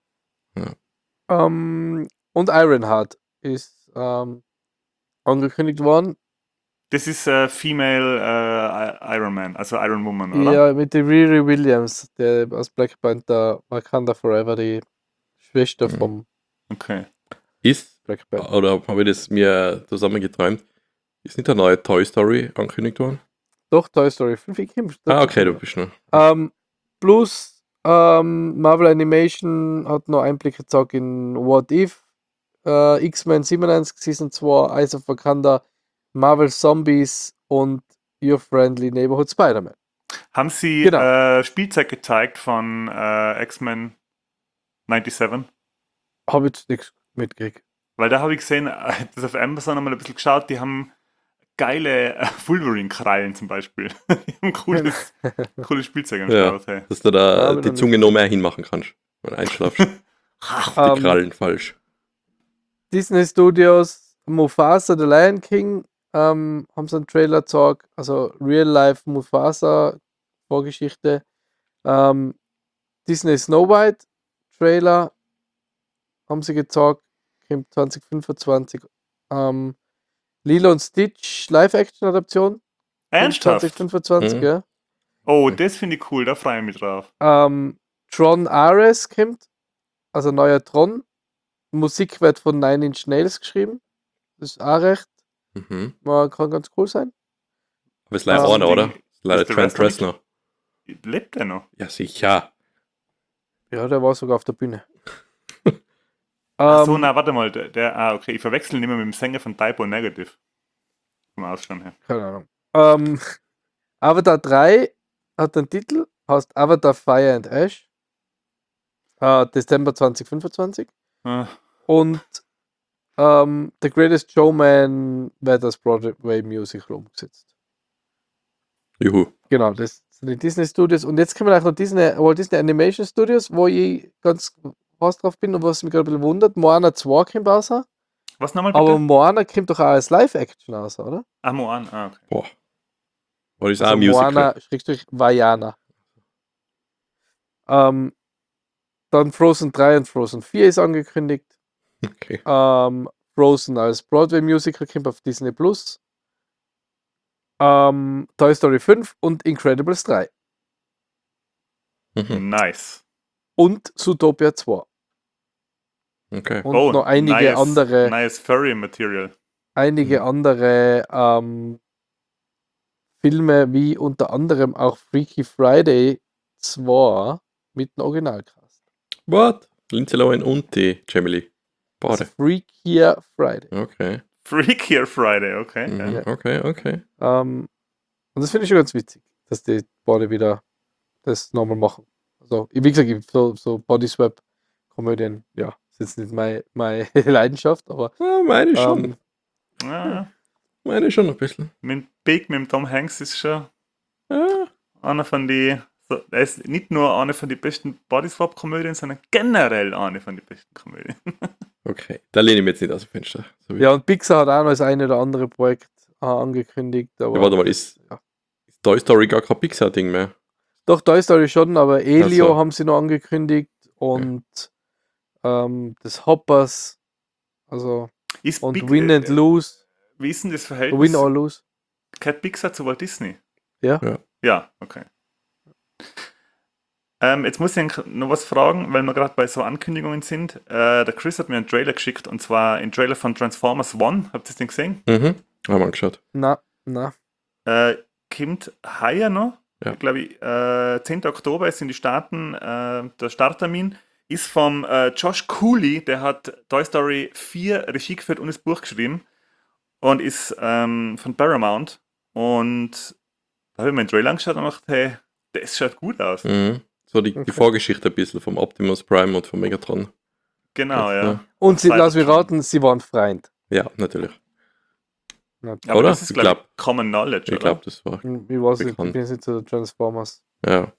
Ähm, und Ironheart ist ähm, angekündigt worden. Das ist äh, Female äh, Iron Man, also Iron Woman, oder? Ja, mit der Riri Williams, der aus Black Panther Wakanda Forever, die Schwester Mhm. vom Okay. Ist, Black Panther. oder habe ich das mir zusammengeträumt, ist nicht der neue Toy Story angekündigt worden? Doch, Toy Story fünf. Ich komm dazu Ah, okay, du noch. bist noch. Ähm, plus ähm, Marvel Animation hat noch Einblicke gezeigt in What If, äh, X-Men siebenundneunzig Season zwei, Eyes of Wakanda, Marvel Zombies und Your Friendly Neighborhood Spider-Man. Haben sie Genau. äh, Spielzeug gezeigt von äh, X-Men siebenundneunzig? Habe ich jetzt nichts mitgekriegt. Weil da habe ich gesehen, äh, das auf Amazon einmal ein bisschen geschaut, die haben geile äh, Wolverine-Krallen zum Beispiel. Die haben cooles, cooles Spielzeug am Ja. Start. Hey. Dass du da Ja, hab ich die noch nicht Zunge noch mehr hinmachen kannst, wenn du einschlafst. Die Ähm, Krallen falsch. Disney Studios, Mufasa, The Lion King, ähm, haben sie einen Trailer gezeigt, also Real Life Mufasa Vorgeschichte. Ähm, Disney Snow White Trailer haben sie gezeigt, kommt zwanzig fünfundzwanzig. Ähm, Lilo und Stitch Live-Action-Adaption kommt Ernsthaft? zwanzig fünfundzwanzig, Mhm. ja. Oh, das finde ich cool, da freue ich mich drauf. Ähm, Tron Ares kommt, also neuer Tron. Musik wird von Nine Inch Nails geschrieben. Das ist auch recht, Mhm. man kann ganz cool sein. Aber es ist leider Ähm, einer, oder? Ding- Ist leider ist der Trent Rest noch Reznor. Lebt der noch? Ja, sicher. Ja, der war sogar auf der Bühne. Ach so, Ähm, na, warte mal, der, der ah, okay, ich verwechsel ihn immer mit dem Sänger von Typo Negative. Vom Ausschauen her. keine Ahnung. Ähm, Avatar drei hat den Titel, heißt Avatar Fire and Ash. Äh, Dezember zwanzig fünfundzwanzig. Ah, Und ähm, The Greatest Showman wird als Broadway Musical umgesetzt. Juhu. Genau, das sind die Disney Studios. Und jetzt kommen auch noch Disney, Walt Disney Animation Studios, wo ich ganz was drauf bin und was mich gerade ein bisschen wundert. Moana zwei kommt raus. was nochmal bitte? Aber Moana kommt doch auch als Live-Action raus, oder? ah, Moan, ah, okay. Boah. Oder ist auch Also ein Musical? Moana, Schrägstrich, Vajana. Ähm, dann Frozen drei und Frozen vier ist angekündigt. Okay. Ähm, Frozen als Broadway-Musical kommt auf Disney Plus. Ähm, Toy Story fünf und Incredibles drei. Mhm. Nice. Und Zootopia zwei. Okay. Und Oh, noch einige nice, andere, nice Furry Material. einige Mhm. andere ähm, Filme, wie unter anderem auch Freaky Friday zwei mit dem Originalcast. What? Lindsay Lohan und die Jamie Lee. Also Beide. Freakier Friday. Okay. Freakier Friday, okay. Mhm. Ja. Ja. Okay, okay. Ähm, und das finde ich schon ganz witzig, dass die beide wieder das nochmal machen. Also, wie gesagt, ich- so, so Bodyswap-Komödien, ja, ist jetzt nicht meine, meine Leidenschaft, aber Ah, meine schon. ähm, Ja, Hm. Meine schon ein bisschen. mit Big, mit dem Tom Hanks ist schon Ja. einer von die, so, er ist nicht nur eine von den besten Bodyswap-Komödien, sondern generell eine von den besten Komödien. Okay. Da lehne ich mich jetzt nicht aus dem Fenster. So wie- ja, und Pixar hat auch noch das eine oder andere Projekt äh, angekündigt. Aber Ja, warte mal, ist, ja. ist Toy Story gar kein Pixar-Ding mehr? Doch, Toy Story schon, aber Elio so. haben sie noch angekündigt und ähm, das Hoppers, also Ist und Big, Win and äh, Lose, wie ist denn das Win Verhältnis? or Lose. Cat Pixar zu Walt Disney? Ja. Ja. Ja, okay. Ähm, jetzt muss ich eigentlich noch was fragen, weil wir gerade bei so Ankündigungen sind. Äh, der Chris hat mir einen Trailer geschickt und zwar einen Trailer von Transformers One. Habt ihr den gesehen? Mhm. Haben wir angeschaut. Na, na. Äh, kommt heuer noch. Ja. Ich glaube, äh, zehnten Oktober ist in die Staaten äh, der Starttermin. Ist vom äh, Josh Cooley, der hat Toy Story vier Regie geführt und das Buch geschrieben. Und ist ähm, von Paramount. Und da habe ich mir den Trailer angeschaut und gedacht, hey, das schaut gut aus. Mhm. So die, Okay. die Vorgeschichte ein bisschen vom Optimus Prime und vom Megatron. Genau, Ja. ja. Und sie, lass mich Cybertron. raten, sie waren Freund. Ja, natürlich. Natürlich. Aber Oder? das ist, Ich glaube ich, glaub- Common Knowledge, Ich oder? glaube, das war. Ich weiß nicht, ich Bekannt. bin jetzt nicht so der Transformers. Ja.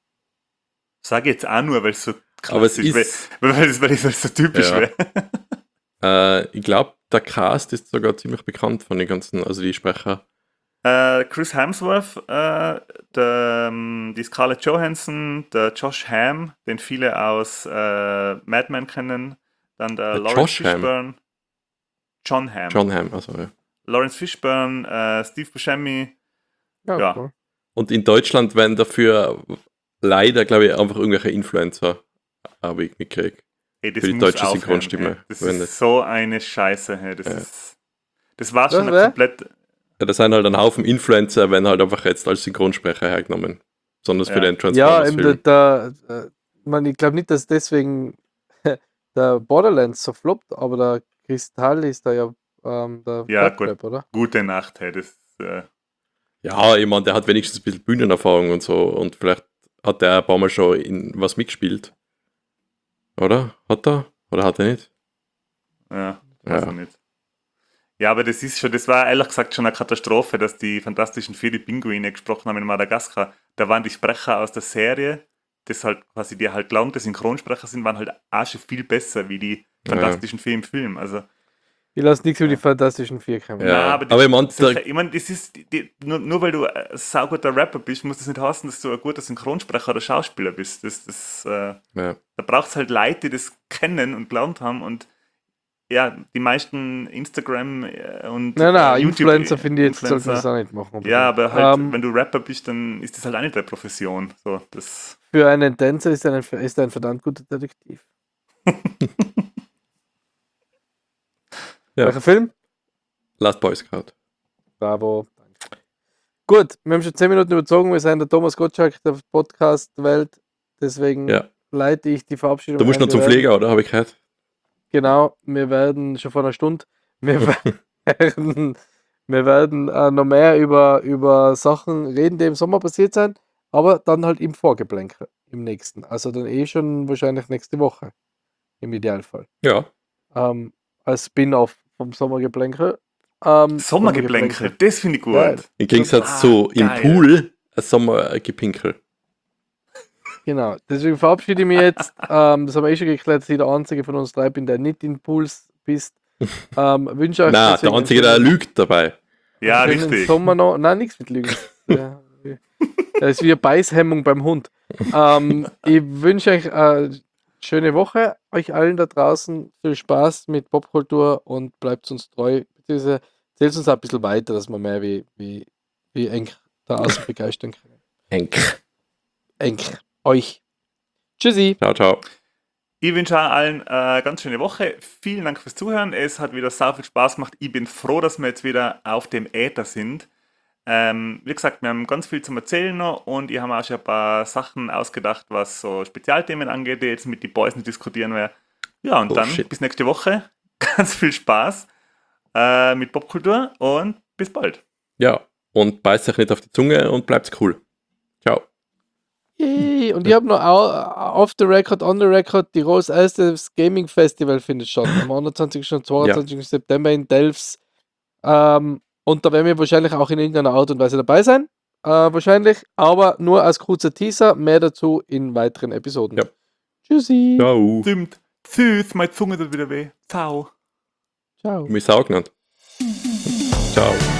Sage ich jetzt auch nur, weil es so Aber es klassisch wäre. ist. Weil es, weil es so typisch Ja. wäre. Äh, ich glaube, der Cast ist sogar ziemlich bekannt von den ganzen, also die Sprecher. Äh, Chris Hemsworth, äh, der, ähm, die Scarlett Johansson, der Josh Hamm, den viele aus äh, Mad Men kennen, dann der, Der Lawrence Josh Hamm? Fishburne, John Hamm, John Hamm, also ja. Lawrence Fishburne, äh, Steve Buscemi. Ja, Ja. cool. Und in Deutschland werden dafür leider, glaube ich, einfach irgendwelche Influencer, habe ich mitgekriegt. Hey, das Für die muss deutsche aufhören, Synchronstimme hey. Das verwendet. ist so eine Scheiße. Hey. Das, Ja. ist, das war Was, schon eine wer? komplett... Ja, das sind halt ein Haufen Influencer, werden halt einfach jetzt als Synchronsprecher hergenommen. Besonders Ja. für den Ja, eben der, Transformers-Film. der äh, man, ich glaube nicht, dass deswegen der Borderlands so floppt, aber der Kristall ist da ja ähm, der Ja, Fat-Rap, oder? Gute Nacht. Hey. Das, äh, Ja, ich meine, der hat wenigstens ein bisschen Bühnenerfahrung und so und vielleicht hat der ein paar Mal schon in was mitgespielt. Oder? Hat er? Oder hat er nicht? ja, weiß Ja. ich nicht. Ja, aber das ist schon, das war ehrlich gesagt schon eine Katastrophe, dass die Fantastischen Vier die Pinguine gesprochen haben in Madagaskar. Da waren die Sprecher aus der Serie, das halt quasi die halt gelernte Synchronsprecher sind, waren halt auch schon viel besser wie die Fantastischen Vier im Film. Also, Ich lasse nichts über Ja. die Fantastischen Vier kommen. Ja. nein, aber, aber ich mein, das, der- ich mein, das ist, die, die, nur, nur weil du ein sauguter Rapper bist, muss das nicht heißen, dass du ein guter Synchronsprecher oder Schauspieler bist. Das, das, äh, Ja. da braucht es halt Leute, die das kennen und gelernt haben und ja, die meisten Instagram äh, und Nein, nein, äh, YouTube- Influencer finde ich jetzt, sollten Influencer. das auch nicht machen. unbedingt. Ja, aber halt, Ähm, wenn du Rapper bist, dann ist das halt auch nicht deine Profession. So, das, für einen Tänzer ist er ein, ist er ein verdammt guter Detektiv. Ja. Welcher Film? Last Boy Scout. Bravo. Danke. Gut, wir haben schon zehn Minuten überzogen. Wir sind der Thomas Gottschalk der Podcast-Welt. Deswegen Ja. leite ich die Verabschiedung Du musst ein. noch Wir zum werden- Pfleger, oder? Habe ich gehört. Genau, wir werden schon vor einer Stunde, wir werden, wir werden äh, noch mehr über, über Sachen reden, die im Sommer passiert sind, aber dann halt im Vorgeplänkel, im nächsten. Also dann eh schon wahrscheinlich nächste Woche, im Idealfall. Ja. Ähm, als Spin-off vom Sommergeplänkel. Ähm, Sommergeplänkel, das finde ich gut. Geil. Im Gegensatz Ah, zu im geil. Pool, ein Sommergepinkel. Genau, deswegen verabschiede ich mich jetzt. ähm, das haben wir eh schon geklärt, dass ich der Einzige von uns drei bin, der nicht in Pools bist. Ähm, wünsche euch Nein, deswegen der Einzige, der einen schönen- lügt dabei. Ja, einen schönen richtig. Sommer noch. Nein, nichts mit Lügen. Ja, Das ist wie eine Beißhemmung beim Hund. Ähm, ich wünsche euch eine schöne Woche, euch allen da draußen viel Spaß mit Popkultur und bleibt uns treu. Beziehungsweise erzählt uns auch ein bisschen weiter, dass wir mehr wie, wie, wie eng da außen begeistern können. Enk. Eng. Euch. Tschüssi. Ciao, ciao. Ich wünsche auch allen eine ganz schöne Woche. Vielen Dank fürs Zuhören. Es hat wieder sau viel Spaß gemacht. Ich bin froh, dass wir jetzt wieder auf dem Äther sind. Ähm, wie gesagt, wir haben ganz viel zum Erzählen noch und ich habe auch schon ein paar Sachen ausgedacht, was so Spezialthemen angeht, die jetzt mit den Boys nicht diskutieren werde. Ja, und Oh, dann shit. bis nächste Woche. Ganz viel Spaß äh, mit Popkultur und bis bald. Ja, und beißt euch nicht auf die Zunge und bleibt cool. Ciao. Yay. Und ich habe noch au- off the record, on the record, Tirols erstes Gaming Festival findet statt. Am einundzwanzigsten und zweiundzwanzigsten September in Delfs. Ähm, und da werden wir wahrscheinlich auch in irgendeiner Art und Weise dabei sein. Äh, wahrscheinlich. Aber nur als kurzer Teaser. Mehr dazu in weiteren Episoden. Ja. Tschüssi. Ciao. Stimmt. Tschüss, meine Zunge tut wieder weh. Ciao. Ciao. Mich auch genannt. Ciao.